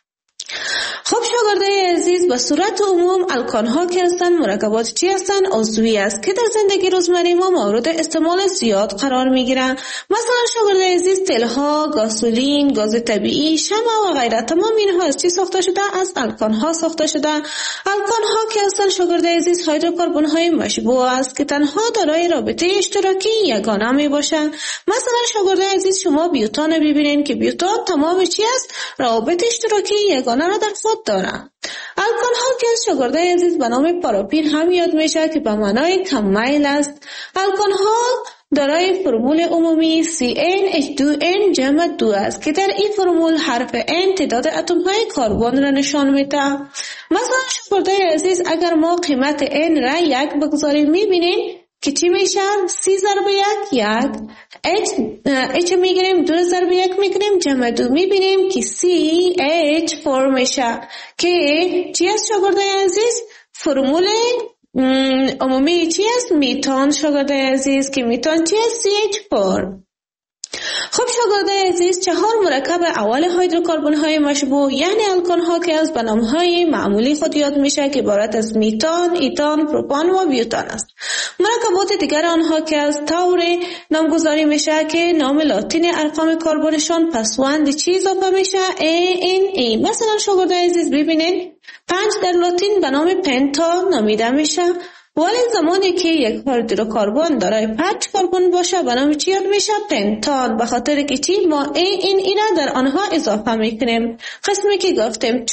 خب شاگردای عزیز، به صورت عموم الکان ها که هستند مرکبات چی هستند؟ عضوی است که در زندگی روزمره ما مورد استعمال زیاد قرار میگیرند. مثلا شاگردای عزیز تل ها، گازولین، گاز طبیعی، شمع و غیره تمام اینها از چی ساخته شده؟ از الکان ها ساخته شده. الکان ها که هستند شاگردای عزیز هیدروکربن های مشبوع است که تنها دارای رابطه اشتراکی یگانه می باشند. مثلا شاگردای عزیز شما بیوتان ببینید که بیوتان تمام چی است؟ روابط اشتراکی یگانه را در خود دارند. الکان ها که از شاگردای عزیز به نام پاراپین هم یاد میشه که به معنای کم میل است. الکان ها دارای فرمول عمومی CnH2n جمع 2 است که در این فرمول حرف N تعداد اتم های کربن را نشان میده. مثلا شاگردای عزیز اگر ما قیمت N را 1 بگذاریم میبینیم که چی میشه؟ 3 ضرب 1 H میگیریم، 2 ضرب 1 میگیریم، جمع 2 میبینیم که CH4 میشه که چی است شاگردای عزیز؟ فرمول عمومی چی است؟ میتان شاگردای عزیز که میتان چی است؟ CH4. خب شاگردای عزیز 4 مرکب اول هیدروکربن های مشبوع یعنی الکان ها که از نام های معمولی خود یاد میشه که عبارت از میتان، ایتان، پروپان و بیوتان است. مرکبات دیگر آنها که از طور نامگذاری میشه که نام لاتین ارقام کربنشان پسوند چی اضافه میشه؟ ANA. مثلا شاگردای عزیز ببینید 5 در لاتین به نام پنتا نامیده میشه، ولی زمانی که یک هیدروکربن دارای 5 کربن باشه به نام چی یاد میشه؟ پنتان. به خاطر که چی؟ ما این را در آنها اضافه میکنیم. قسمی که گفتیم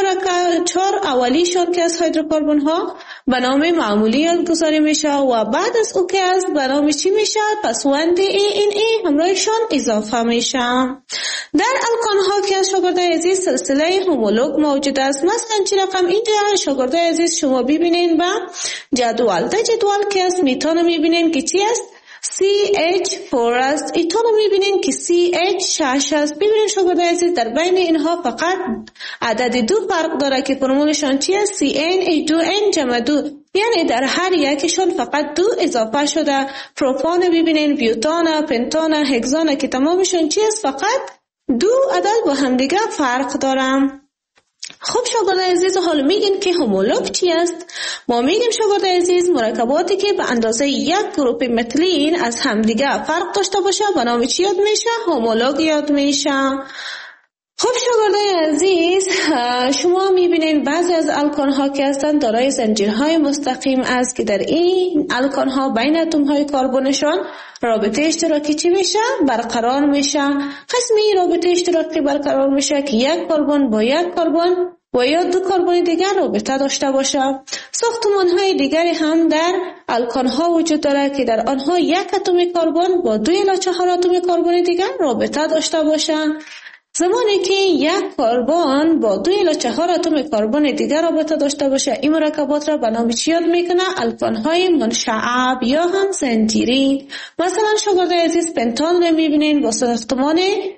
4 اولیشون که از هیدروکربن ها به نام معمولی یادگذاری میشه و بعد از او که از به نام چی میشه؟ پسوند ANA همراهشان اضافه میشه. در الکان ها که از شاگردای عزیز سلسله هومولوگ موجود است. مثلا چی رقم اینجا شاگردای عزیز شما ببینین با جدول. در جدول که از میتان میبینین که چی است؟ CH4 است. ایتان میبینین که CH6 است. ببینین شاگردای عزیز در بین اینها فقط عدد 2 فرق داره که فرمولشان چی است؟ CnH2n جمع 2 یعنی در هر یکشون فقط 2 اضافه شده. پروپان ببینین، بیوتان، پنتان، هگزان که تمامشون چی است؟ فقط 2 عدد با هم دیگه فرق دارن. خب شاگردای عزیز حالا میگیم که هومولوگ چی است؟ ما میگیم شاگردای عزیز مرکباتی که به اندازه یک گروپ متلین از همدیگه فرق داشته باشه به نام چی یاد میشه؟ هومولوگ یاد میشه. خب شاگردای عزیز شما میبینید بعضی از الکان ها که هستند دارای زنجیرهای مستقیم است که در این الکان ها بین اتم های کربنشان رابطه اشتراکی چی میشه؟ برقرار میشه. قسمی رابطه اشتراکی برقرار میشه که یک کربن با یک کربن و یا 2 کربن دیگر رابطه داشته باشه. ساختمان‌های دیگری هم در الکان‌ها وجود داره که در آنها 1 اتم کربن با 2.4 اتم کربن دیگر رابطه داشته باشه. زمانی که 1 کربن با 2.4 اتم کربن دیگر رابطه داشته باشه، این مرکبات را به نام چی یاد میکنه؟ الکان‌های منشعب یا هم زنجیری. مثلا شاگردای عزیز پنتان رو میبینین با ساختمان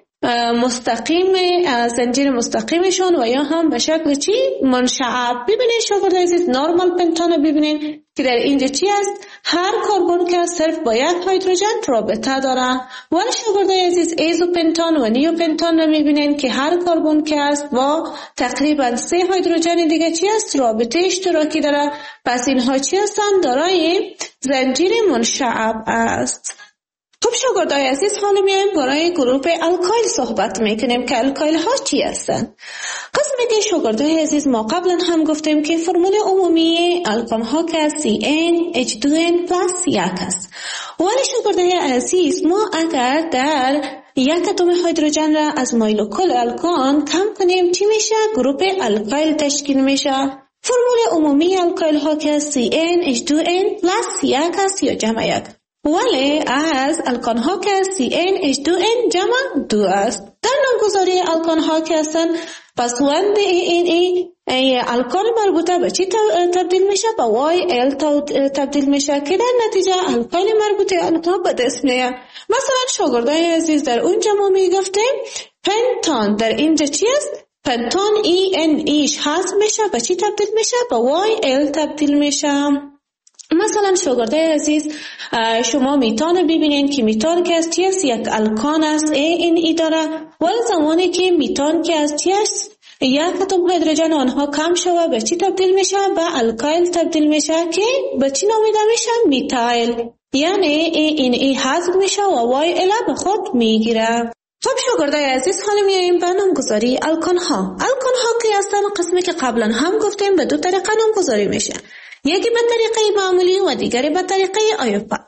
مستقیم، زنجیر مستقیمشون و یا هم به شکل چی؟ منشعب. ببینید شاگردای عزیز نورمال پنتان رو ببینید که در اینجا چی است؟ هر کربن که صرف با 1 هیدروژن رابطه داره. ولی شاگردای عزیز ایزوپنتان و نیوپنتان رو میبینید که هر کربن که است با تقریبا 3 هیدروژن دیگه چی است؟ رابطه اشتراکی داره. پس اینها چی هستند؟ دارای زنجیر منشعب است. خب شاگردای عزیز حالا میایم برای گروه الکایل صحبت میکنیم که الکایل ها چی هستن؟ قسمی که شاگردای عزیز ما قبلا هم گفتیم که فرمول عمومی الکان ها که CnH2n + 1 است. ولی شاگردای عزیز ما اگر در 1 اتم هیدروژن را از مولکول الکان کم کنیم چی میشه؟ گروه الکایل تشکیل میشه. فرمول عمومی الکایل ها که CnH2n + 1 است یا جمع 1. ولی از الکان ها که CnH2n جمع 2 است. در نامگذاری الکان ها که هستن پسوند این الکان مربوطه به چی تبدیل میشه؟ به YL تبدیل میشه که در نتیجه الکان مربوطه آنها به دست میاد. مثلا شاگردای عزیز در اونجا ما میگفتیم پنتان در اینجا چی است؟ پنتان ENEش حذف میشه به چی تبدیل میشه؟ به YL تبدیل میشه. مثلا شاگردای عزیز شما میتان ببینین که میتان که از چی است؟ یک الکان است ANE داره. ولی زمانی که میتان که از چی است؟ 1 اتم هیدروژن آنها کم شوه به چی تبدیل میشه؟ به الکایل تبدیل میشه که به چی نامیده میشه؟ میتایل. یعنی ANE حذف میشه و YL به خود میگیره. خب شاگردای عزیز حالا میایم به نامگذاری الکان ها. الکان ها که هستن قسمی که قبلا هم گفتیم به 2 طریقه نامگذاری میشه. یکی به طریقه معمولی و دیگری به طریقه آیوپاک.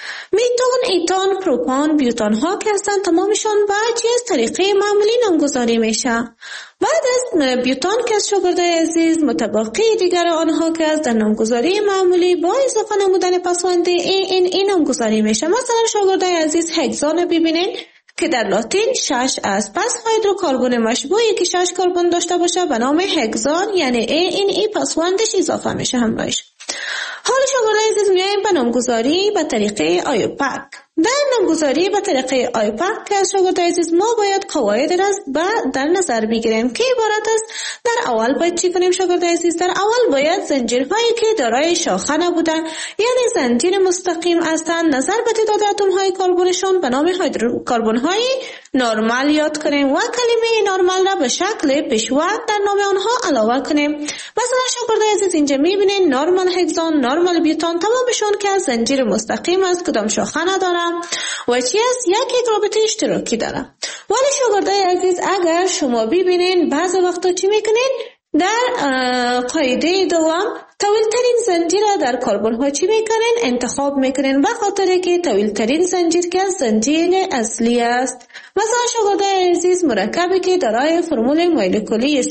میتان، ایتان، پروپان، بیوتان ها که هستن تمامشان به چیز طریقه معمولی نامگذاری میشه. بعد از بیوتان که از شاگردای عزیز متبقی دیگر آنها که از در نامگذاری معمولی با اضافه نمودن پسوند این نامگذاری میشه. مثلا شاگردای عزیز هگزان ببینین که در لاتین 6 است. پس هیدروکربن مشبوعی که 6 کربن داشته باشه به نام هگزان یعنی ANE پسوندش اضافه میشه همراهش. حالا شاگردای عزیز میایم به نامگذاری به طریقه آیوپاک. در نامگذاری به طریقه آیوپاک که از شاگردای عزیز ما باید قواعد را در نظر بگیریم که عبارت است. در اول باید چی کنیم شاگردای عزیز؟ در اول باید زنجیرهایی که دارای شاخه نبودن یعنی زنجیر مستقیم هستند نظر به تعداد اتم های کربنشون به نام هیدروکربن های نرمال یاد کنیم و کلمه نرمال را به شکل پیشوند در نام آنها علاوه کنیم. مثلا شاگردای عزیز اینجا میبینین نرمال هگزان، نرمال بیوتان تمامشون که از زنجیر مستقیم است، کدام شاخه نداره و چی است؟ یک رابطه اشتراکی داره. ولی شاگردای عزیز اگر شما ببینین بعض وقتا چی میکنین؟ در قاعده دوم طویل ترین زنجیر در کربن ها چی میکنین؟ انتخاب میکنین به خاطر که طویل ترین زنجیر که زنجیر اصلی است. مثلا شاگردای عزیز مرکبی که دارای فرمول مولکولی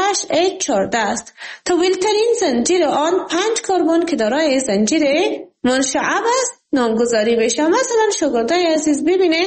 C6H14 است. طویل ترین زنجیر آن 5 کربن که دارای زنجیر منشعب است نامگذاری بشه. مثلا شاگردای عزیز ببینین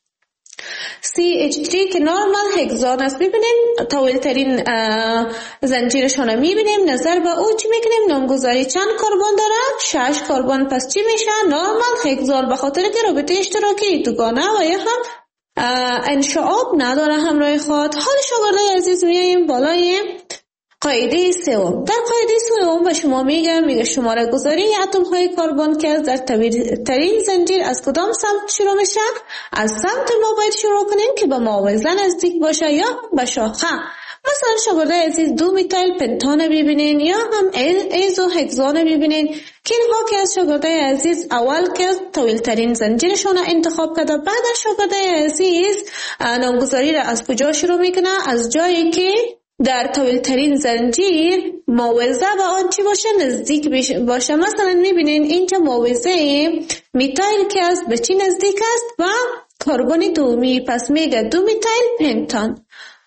CH3 که نورمال هگزان است، ببینیم طویل ترین زنجیرشون میبینیم. نظر به او چی میکنیم؟ نامگذاری چند کربن داره؟ 6 کربن. پس چی میشه؟ نورمال هگزان به خاطر که رابطه اشتراکی دوگانه و یا هم انشعاب نداره همراه خود. حال شاگردای عزیز میایم بالای قاعده سوم. در قاعده سوم به شما میگه شماره گذاری اتم های کربن که در طویل ترین زنجیر از کدام سمت شروع میشه؟ از سمت ما باید شروع کنیم که به معاوضه نزدیک باشه یا به شاخه. مثلا شاگردای عزیز 2 میتایل پنتان ببینین یا هم ایزو هگزان ببینین که اینها که از شاگردای عزیز اول که طویل ترین زنجیرشون انتخاب کرده. بعد از شاگردای عزیز نامگذاری را از کجا شروع میکنه؟ از جایی که در طویل ترین زنجیر معاوضه به آن چی باشه؟ نزدیک باشه. مثلا میبینین اینجا معاوضه میتایل که است به چی نزدیک است؟ و کربن دومی. پس میگه 2 میتایل پنتان.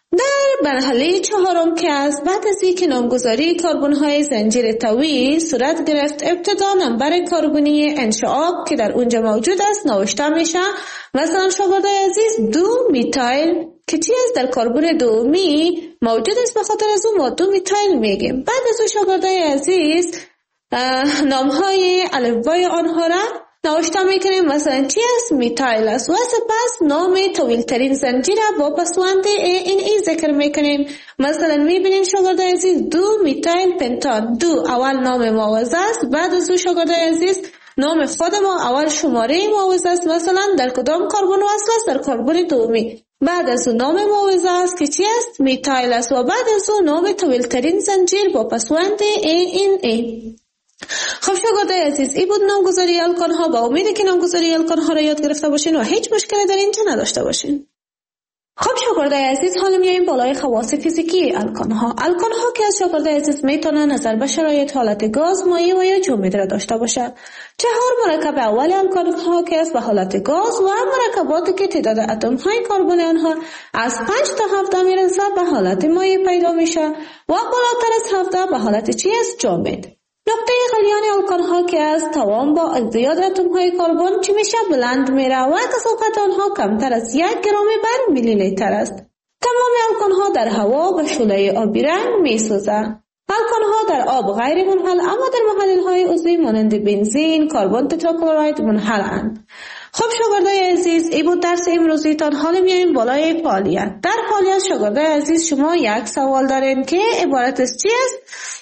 در مرحله چهارم که است، بعد از اینکه نامگذاری کربن های زنجیر طویل صورت گرفت، ابتدا نمبر کربنی انشعاب که در اونجا موجود است نوشته میشه. مثلا شاگردای عزیز 2 میتایل که چی است؟ در کربن دومی موجود است، به خاطر از اون ما 2 میتایل میگیم. بعد از اون شاگردای عزیز نام های الفبای آنها را نوشته میکنیم. مثلا چی است؟ میتایل است و سپس نام طویل ترین زنجیر با پسوند ای ذکر میکنیم. مثلا میبینیم شاگردای عزیز 2 میتایل پنتان. 2 اول نام معوض است، بعد از اون شاگردای عزیز نام خود ما اول شماره معوض است. مثلا در کدام کربن وصل است؟ در کربن دومی. بعد از اون نام معوض است که چی است؟ میتایل است و بعد از اون نام طویل ترین زنجیر با پسوند ای. خب شاگردای عزیز، این بود نامگذاری الکان ها. با امیده که نامگذاری الکان ها را یاد گرفته باشین و هیچ مشکلی در اینجا نداشته باشین. خب شاگردای عزیز، حالا میایم بالای خواص فیزیکی الکان ها. الکان ها که از شاگردای عزیز میتونه نظر به شرایط حالت گاز، مایع و یا جامد را داشته باشه. 4 مرکب اول الکان ها که است به حالت گاز و مرکباتی که تعداد اتم های کربن آنها از 5 تا 7 میرسه به حالت مایع پیدا میشه و بالاتر از 7 به حالت چی است؟ جامد. نقطه غلیان الکان ها که از توان با ازدیاد اتم های کربن چی میشه؟ بلند میره و کثافت آنها کمتر از 1 گرم بر میلی لیتر است. تمام الکان ها در هوا به شعله آبی رنگ میسوزه. الکان ها در آب غیر منحل اما در محلل های عضوی مانند بنزین، کربن تتراکلرید منحلند. خب شاگردای عزیز، این بود درس امروزیتان. حالا میایم بالای فعالیت. در فعالیت شاگردای عزیز شما یک سوال دارین که عبارت از چی است؟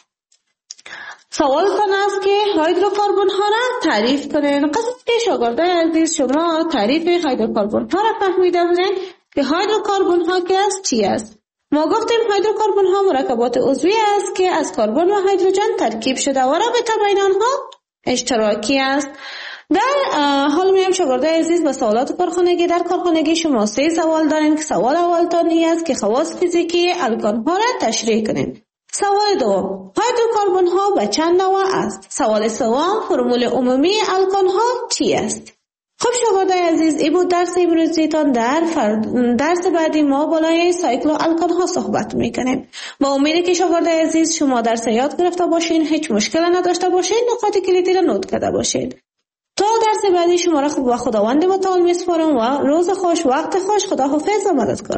سوال کن است که هیدروکربن ها را تعریف کنین. قصد که شاگردای عزیز شما تعریف هیدروکربن ها را فهمیده بودین که هیدروکربن ها که است چی است؟ ما گفتیم هیدروکربن ها مرکبات عضوی است که از کربن و هیدروژن ترکیب شده و رابطه بین آنها اشتراکی است. در حال میام شاگردای عزیز به سوالات کارخانگی. در کارخانگی شما 3 سوال دارین که سوال اول تانی است که خواص فیزیکی الکان ها را تشریح کنین. سوال دوم، هیدروکربن ها به چند نوع است؟ سوال سوم، فرمول عمومی الکان ها چی است؟ خب شاگردای عزیز، این بود درس امروزیتان. در درس بعدی ما بالای سایکل الکان ها صحبت میکنیم. با امیده که شاگردای عزیز شما درس یاد گرفته باشین، هیچ مشکل نداشته باشین، نکات کلیدی را نوت کرده باشین. تا درس بعدی شما را خوب و خداوند متعال میسپارم و روز خوش، وقت خوش، خداحافظ و مددکار.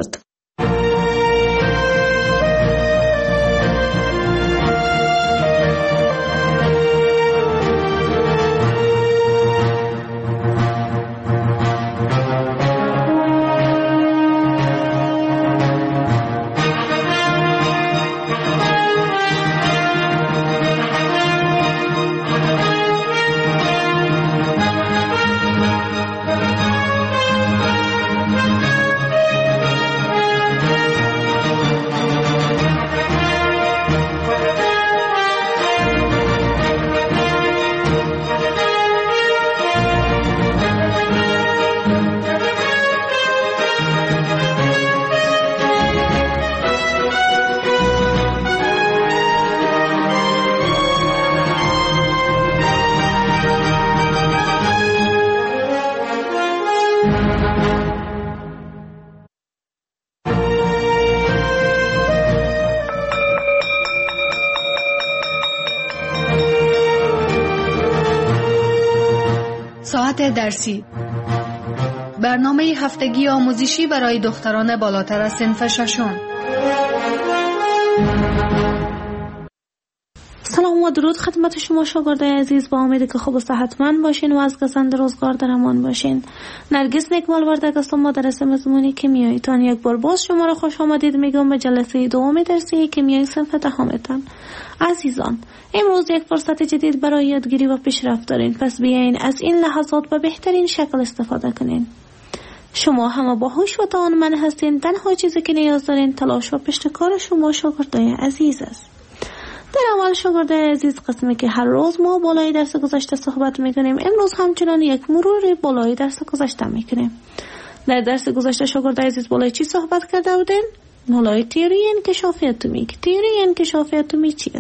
ساعت درسی، برنامه هفتگی آموزشی برای دختران بالاتر از صنف ششم. سلام و درود خدمت شما شاگردای عزیز. با امید که خوب و صحتمند باشین و از گزند روزگار در امان باشین. نرگس نکمال وردگ هستم، مدرس مضمون کیمیاییتان. یک بار باز شما را خوش آمدید میگم به جلسه دوم درسی کیمیای صنف دهمتان. عزیزان، امروز یک فرصت جدید برای یادگیری و پیشرفت دارین، پس بیاین از این لحظات به بهترین شکل استفاده کنین. شما همه باهوش و توانمند هستین. تنها چیزی که نیاز دارین تلاش و پشتکار شما شاگردای عزیز است. در اول شاگردای عزیز، قسمی که هر روز ما بالای درس گذشته صحبت میکنیم، امروز همچنان یک مرور بالای درس گذشته میکنیم. در درس گذشته شاگردای عزیز بالای چی صحبت کرده بودین؟ بالای تئوری انکشاف اتمی. تئوری انکشاف اتمی چی است؟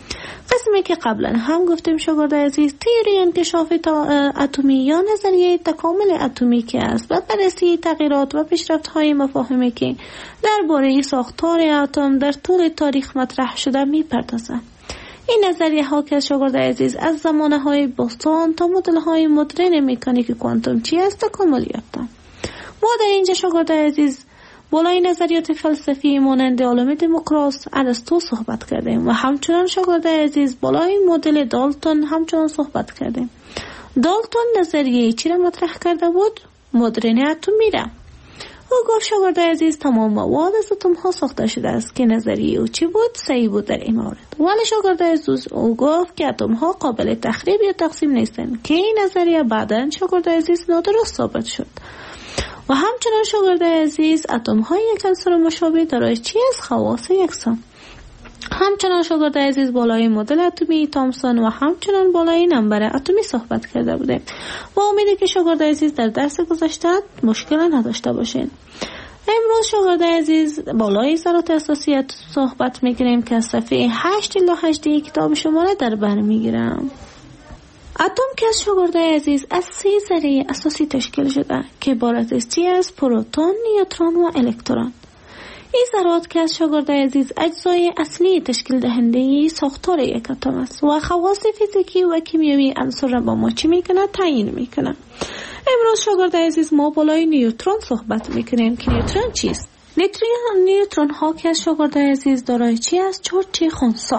قسمی که قبلا هم گفتیم شاگرد عزیز، تئوری انکشاف اتمی یا نظریه تکامل اتمی که است و بررسی تغییرات و پیشرفت‌های مفاهیمی که درباره ساختار اتم در طول تاریخ مطرح شده می‌پردازد. این نظریه ها که شاگرد عزیز از زمانه های باستان تا مدل های مدرن مکانیک کوانتوم چی است تکامل یافتند. ما در اینجا شاگرد عزیز بالای نظریات فلسفی مانند عالم دموکراس، ارسطو صحبت کردیم و همچنان شاگرد عزیز بالای مدل دالتون همچنان صحبت کردیم. دالتون نظریه چی را مطرح کرده بود؟ مدرن اتمی را. او گفت شاگرد عزیز تمام مواد از اتم ها ساخته شده است که نظریه او چی بود؟ صحیح بود در این مورد. ولی شاگرد عزیز او گفت که اتم ها قابل تخریب یا تقسیم نیستند که این نظریه بعداً شاگرد عزیز نادرست ثابت شد. و همچنان شاگرد عزیز اتم های یک عنصر مشابه دارای چی است؟ خواص یکسان. همچنان شاگرد عزیز بالای مدل اتمی تامسون و همچنان بالای نمبر اتمی صحبت کرده بوده و امیده که شاگرد عزیز در درس گذشته مشکل نداشته باشین. امروز شاگرد عزیز بالای ذرات اساسی صحبت میکنیم که از صفحه 8 الی 8 کتاب شما را در بر میگیرم. اتم که از شاگرد عزیز از 3 ذره اساسی تشکیل شده که عبارت است از پروتون، نیوترون و الکترون. این ذرات که از شاگرد عزیز اجزای اصلی تشکیل دهنده ساختار یک اتم است و خواص فیزیکی و کیمیایی عنصر را با ما چی میکنه؟ تعیین میکنه. امروز شاگرد عزیز ما بالای نیوترون صحبت میکنیم که نیوترون چیست؟ نیوترون ها که از شاگرد عزیز دارای چی است؟ چارج خنثی.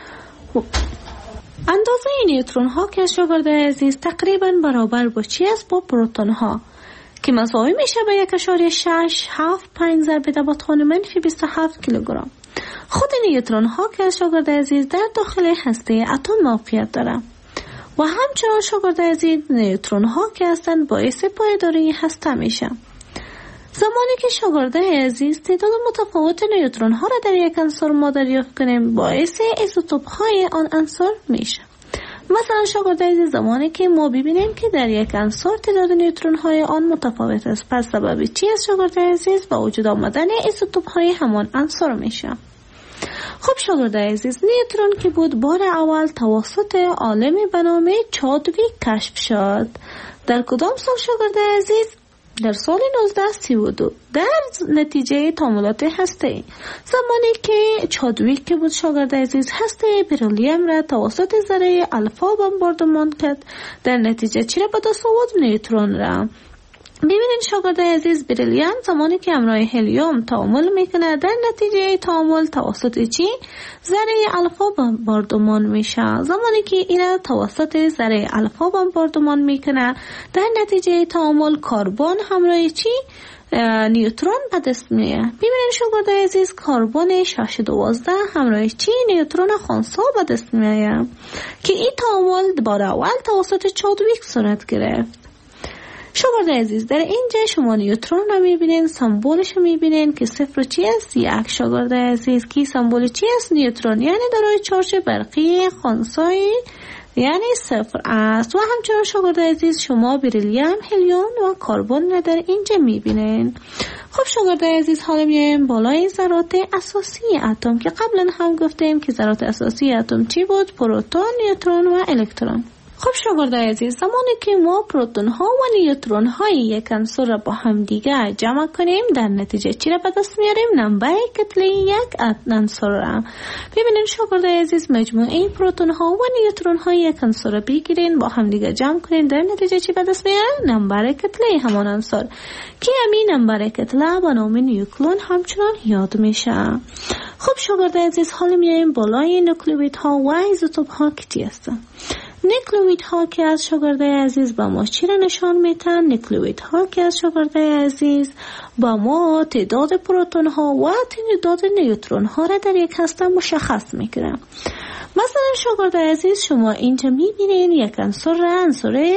اندازه نیوترون ها که از شاگرد عزیز تقریبا برابر با چی است؟ با پروتون ها که مساوی میشه به 1.675 ضرب 10⁻27 کیلوگرم. خود نیوترون ها که از شاگرد عزیز در داخل هسته اتم موقعیت داره و همچنان شاگرد عزیز نیوترون ها که هستند باعث پایداری هسته میشه. زمانی که شاگرد عزیز تعداد متفاوت نیوترون ها را در یک عنصر ما دریافت کنیم باعث ایزوتوپ های آن عنصر میشه. مثلا شاگرد عزیز زمانی که ما ببینیم که در یک عنصر تعداد نیوترون های آن متفاوت است، پس سبب چی است شاگرد عزیز؟ با وجود آمدن ایزوتوپ های همان عنصر میشه. خب شاگرد عزیز نیوترون که بود بار اول توسط عالمی به نام چادویک کشف شد. در کدام سال شاگرد عزیز؟ در سال 1932 در نتیجه تعاملات هسته‌ای. زمانی که چادویک که بود شاگرد عزیز هسته بریلیوم را توسط ذره الفا بمباردمان کرد، در نتیجه چی را به دست آورد؟ نیوترون را. ببینید شاگرد عزیز بریلیوم زمانی که همراه هلیوم تعامل میکنه در نتیجه تعامل توسط چی؟ ذره الفا بمباردمان میشه. زمانی که این توسط ذره الفا بمباردمان میکنه در نتیجه تعامل کربن همراه چی؟ نیوترون به دست میاد. ببینید شاگرد عزیز کربن 612 همراه چی؟ نیوترون خنثی به دست میاد که این تعامل بار اول توسط چادویک صورت گرفت. شاگرد عزیز در اینجا شما نیوترون رو میبینین، سمبولش رو میبینین که صفر چی است؟ 1. شاگرد عزیز کی سمبول چی است؟ نیوترون یعنی دارای چارج برقی خنثی یعنی 0 است. و همچنان شاگرد عزیز شما بریلیوم، هلیوم و کربن رو در اینجا میبینین. خب شاگرد عزیز حالا میایم بالای ذرات اساسی اتم که قبلا هم گفتیم که ذرات اساسی اتم چی بود؟ پروتون، نیوترون و الکترون. خب شاگرد عزیز زمانی که ما پروتون ها و نیوترون های یک عنصر را با هم دیگه جمع کنیم در نتیجه چی را به دست میاریم؟ نمبر کتله یک عنصر را. ببینید شاگرد عزیز مجموعه پروتون ها و نیوترون های یک عنصر را بگیرین با هم دیگه جمع کنین در نتیجه چی به دست میاریم؟ نمبر کتله همان عنصر که همین نمبر کتله به نام نیوکلون همچنان یاد میشه. خب شاگرد عزیز حالا میایم بالای نوکلئیدها و ایزوتوپ ها که چی هستن؟ نوکلئیدها که از شاگرد عزیز با ما چی را نشان میتن؟ نوکلئیدها که از شاگرد عزیز با ما تعداد پروتون ها و تعداد نیوترون ها را در یک هسته مشخص میکنه. مثلا شاگرد عزیز شما اینجا میبینین یک عنصر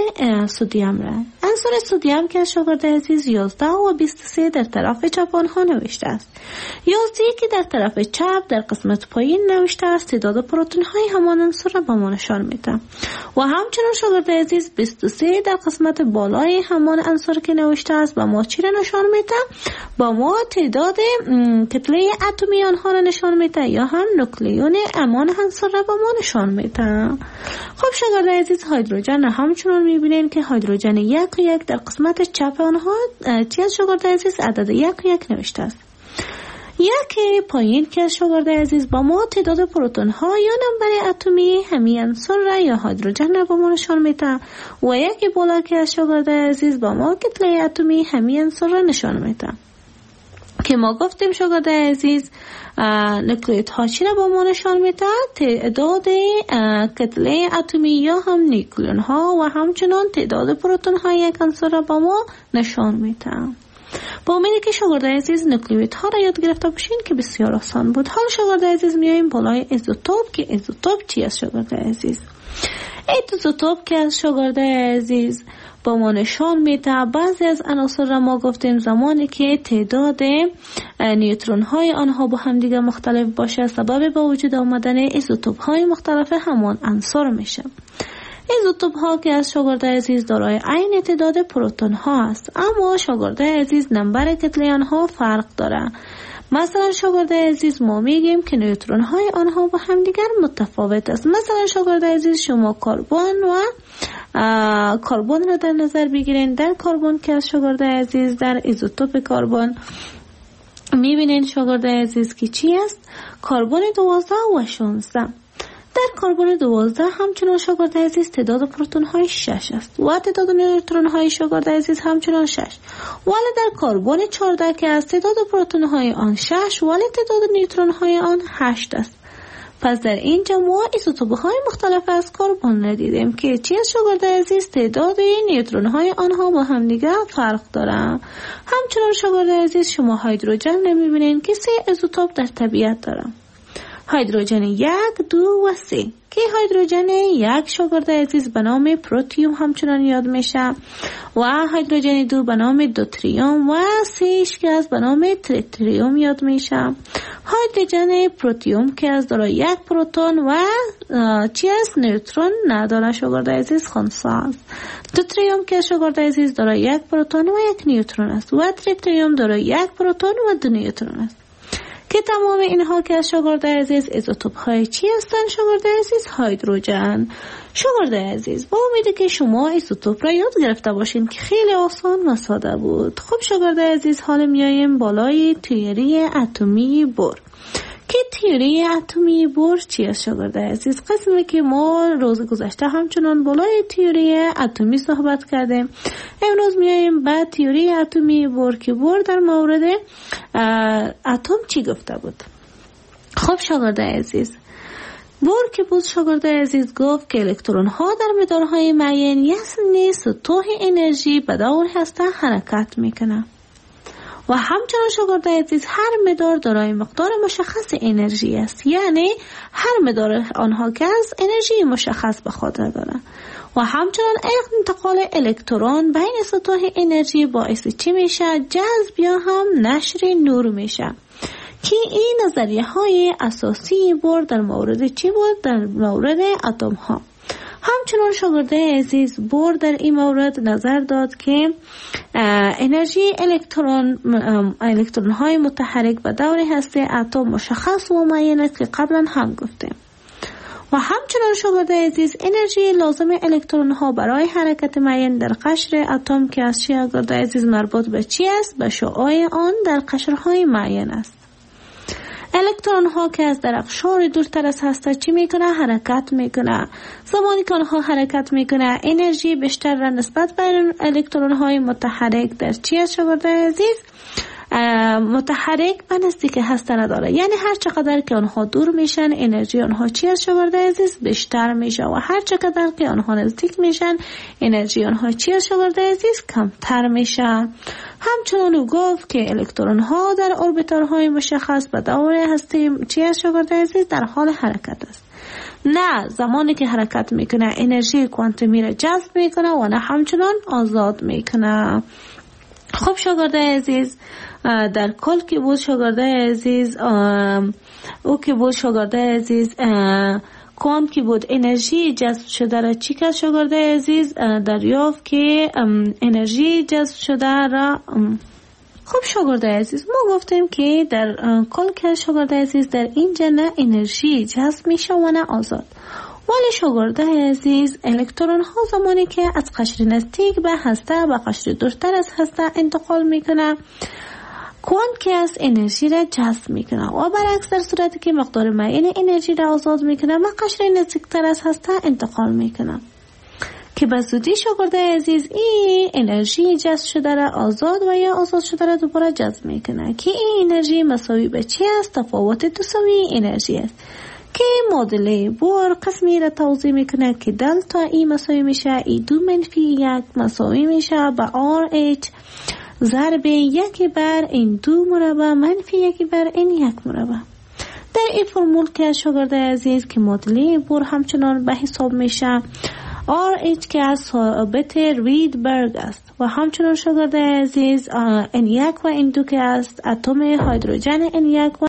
سدیم را. عنصر سدیم که از شاگرد عزیز 11 و 23 در طرف چپ آنها نوشته است. 11 که در طرف چپ در قسمت پایین نوشته است تعداد پروتون های همان عنصر را به ما نشان میده. و همچنان شاگرد عزیز 23 در قسمت بالای همان عنصر که نوشته است به ما چی را نشان میده؟ با ما تعداد کتله اتمی آنها را نشان میده یا هم نوکلیون همان عنصر را به با ما نشان میده. خب شاگرد عزیز، هیدروژن همچنان میبینین که هیدروژن 1 در قسمت چپ آنها چی از شاگرد عزیز عدد 1 نوشته است. یکی پایین که از شاگرد عزیز با ما تعداد پروتون ها یا نمبر اتمی همین عنصر را یا هیدروژن را با ما نشان میده و یکی بالا که از شاگرد عزیز با ما کتله اتمی همین عنصر را نشان میده که ما گفتیم شاگرد عزیز نوکلئید ها چی را با ما نشان میده؟ تعداد کتله اتمی یا هم نیوکلئون ها و همچنان تعداد پروتون های یک عنصر را با ما نشان میده. با امیدی که شاگرد عزیز نوکلئید ها را یاد گرفته باشین که بسیار آسان بود. حال شاگرد عزیز میاییم بالای ایزوتوپ که ایزوتوپ چی است شاگرد عزیز؟ ایزوتوپ که از شاگرد عزیز با ما نشان میده بعضی از عناصر را ما گفتیم زمانی که تعداد نیوترون های آنها با هم دیگه مختلف باشه سبب با وجود آمدن ایزوتوپ های مختلف همان عنصر میشه. ایزوتوپ ها که از شاگرد عزیز دارای عین تعداد پروتون ها است، اما شاگرد عزیز نمبر کتله آنها فرق داره. مثلا شاگرد عزیز ما میگیم که نیوترون های آنها با هم دیگر متفاوت است. مثلا شاگرد عزیز شما کربن را در نظر بگیرین. در کربن که از شاگرد عزیز در ایزوتوپ کربن میبینین شاگرد عزیز که چی است؟ کربن 12 و 16. در کربن 12 همچنان شاگرد عزیز تعداد پروتون های 6 است و تعداد نیوترون های شاگرد عزیز همچنان 6. ولی در کربن 14 که از تعداد پروتون های آن 6 ولی تعداد نیوترون های آن 8 است. پس در اینجا ما ایزوتوپ های مختلف از کربن را دیدیم که چی از شاگرد عزیز تعداد نیوترون های آنها با هم دیگه فرق دارن. همچنان شاگرد عزیز شما هیدروژن را میبینین که 3 ایزوتوپ در طبیعت دارن. هیدروژن 1، 2 و 3 که هیدروژن 1 شاگرد عزیز به نام پروتیوم همچنان یاد میشه و هیدروژن 2 به نام دوتریوم و 3 که از به نام تریتریوم یاد میشه. هیدروژن پروتیوم که از دارای 1 پروتون و چی است؟ نیوترون نداره شاگرد عزیز، خنثی است. دوتریوم که شاگرد عزیز دارای 1 پروتون و 1 نیوترون است و تریتریوم دارای 1 پروتون و 2 نیوترون است که تمام اینها که از شاگرد عزیز ایزوتوپ های چی هستند شاگرد عزیز؟ هیدروژن. شاگرد عزیز با امیدی که شما ایزوتوپ را یاد گرفته باشین که خیلی آسان و ساده بود. خب شاگرد عزیز حالا میاییم بالای تئوری اتمی بور که تئوری اتمی بور چی است شاگرد عزیز؟ قسمی که ما روز گذشته همچنان بالای تئوری اتمی صحبت کردیم. امروز میاییم بعد تئوری اتمی بور که بور در مورد اتم چی گفته بود. خب شاگرد عزیز بور که بود شاگرد عزیز گفت که الکترون ها در مدارهای معین یعنی سطوح انرژی به دور هسته حرکت میکنه و همچنان شاگرد عزیز هر مدار دارای مقدار مشخص انرژی است، یعنی هر مدار آنها که از انرژی مشخص به خود داره و همچنان انتقال الکترون بین سطوح انرژی باعث چی میشه؟ جذب یا هم نشر نور میشه که این نظریه های اساسی بور در مورد چی بود؟ در مورد اتم ها. همچنان شاگرد عزیز بور در این مورد نظر داد که انرژی الکترون های متحرک به دور هسته اتم مشخص و معین است که قبلا هم گفتیم و همچنان شاگرد عزیز انرژی لازم الکترون ها برای حرکت معین در قشر اتم که از شاگرد عزیز مربوط به چی است؟ به شعاع آن در قشرهای معین است. الکترون ها که از در اقشار دورتر از هسته چی میکنه؟ حرکت میکنه. زمانی که آنها حرکت میکنه انرژی بیشتر را نسبت به الکترون های متحرک در چی است شاگرد عزیز؟ متحرک به نزدیک هسته نداره، یعنی هر چقدر که آنها دور میشن انرژی آنها چی است شاگرد عزیز؟ بیشتر میشه و هر چقدر که آنها نزدیک میشن انرژی آنها چی است شاگرد عزیز؟ کمتر میشه. همچنان او گفت که الکترون ها در اوربیتال های مشخص به دور هسته چی است شاگرد عزیز؟ در حال حرکت است. نه زمانی که حرکت میکنه انرژی کوانتومی را جذب میکنه و نه همچنان آزاد میکنه. خب شاگرد عزیز در کل که بود شاگرد عزیز او که بود شاگرد عزیز کوانت که بود انرژی جذب شده را چی کرد شاگرد عزیز؟ دریافت که انرژی جذب شده را خب شاگرد عزیز، ما گفتیم که در کل که شاگرد عزیز در اینجا نه انرژی جذب میشه و نه آزاد. ولی شاگرد عزیز الکترون ها زمانی که از قشر نزدیک به هسته به قشر دورتر از هسته انتقال میکنه، کوانت که از انرژی را جذب میکنه و برعکس در صورتی که مقدار معین انرژی را آزاد میکنه و قشر نزدیکتر از هسته انتقال میکنه که به زودی شاگرد عزیز این انرژی جذب شده را آزاد و یا آزاد شده را دوباره جذب میکنه که این انرژی مساوی به چی است؟ تفاوت تساوی انرژی است که معادله بور قسمی را توضیح میکنه که دلتا ای مساوی میشه ای 2 - 1 مساوی میشه به RH ضرب 1 بر این 2 مربع منفی 1 بر این 1 مربع. در این فرمول که شاگرد عزیز که معادله بور همچنان به حساب میشه RH که از ثابت ریدبرگ است و همچنان شاگرد عزیز N1 و N2 که است اتم هیدروژن N1 و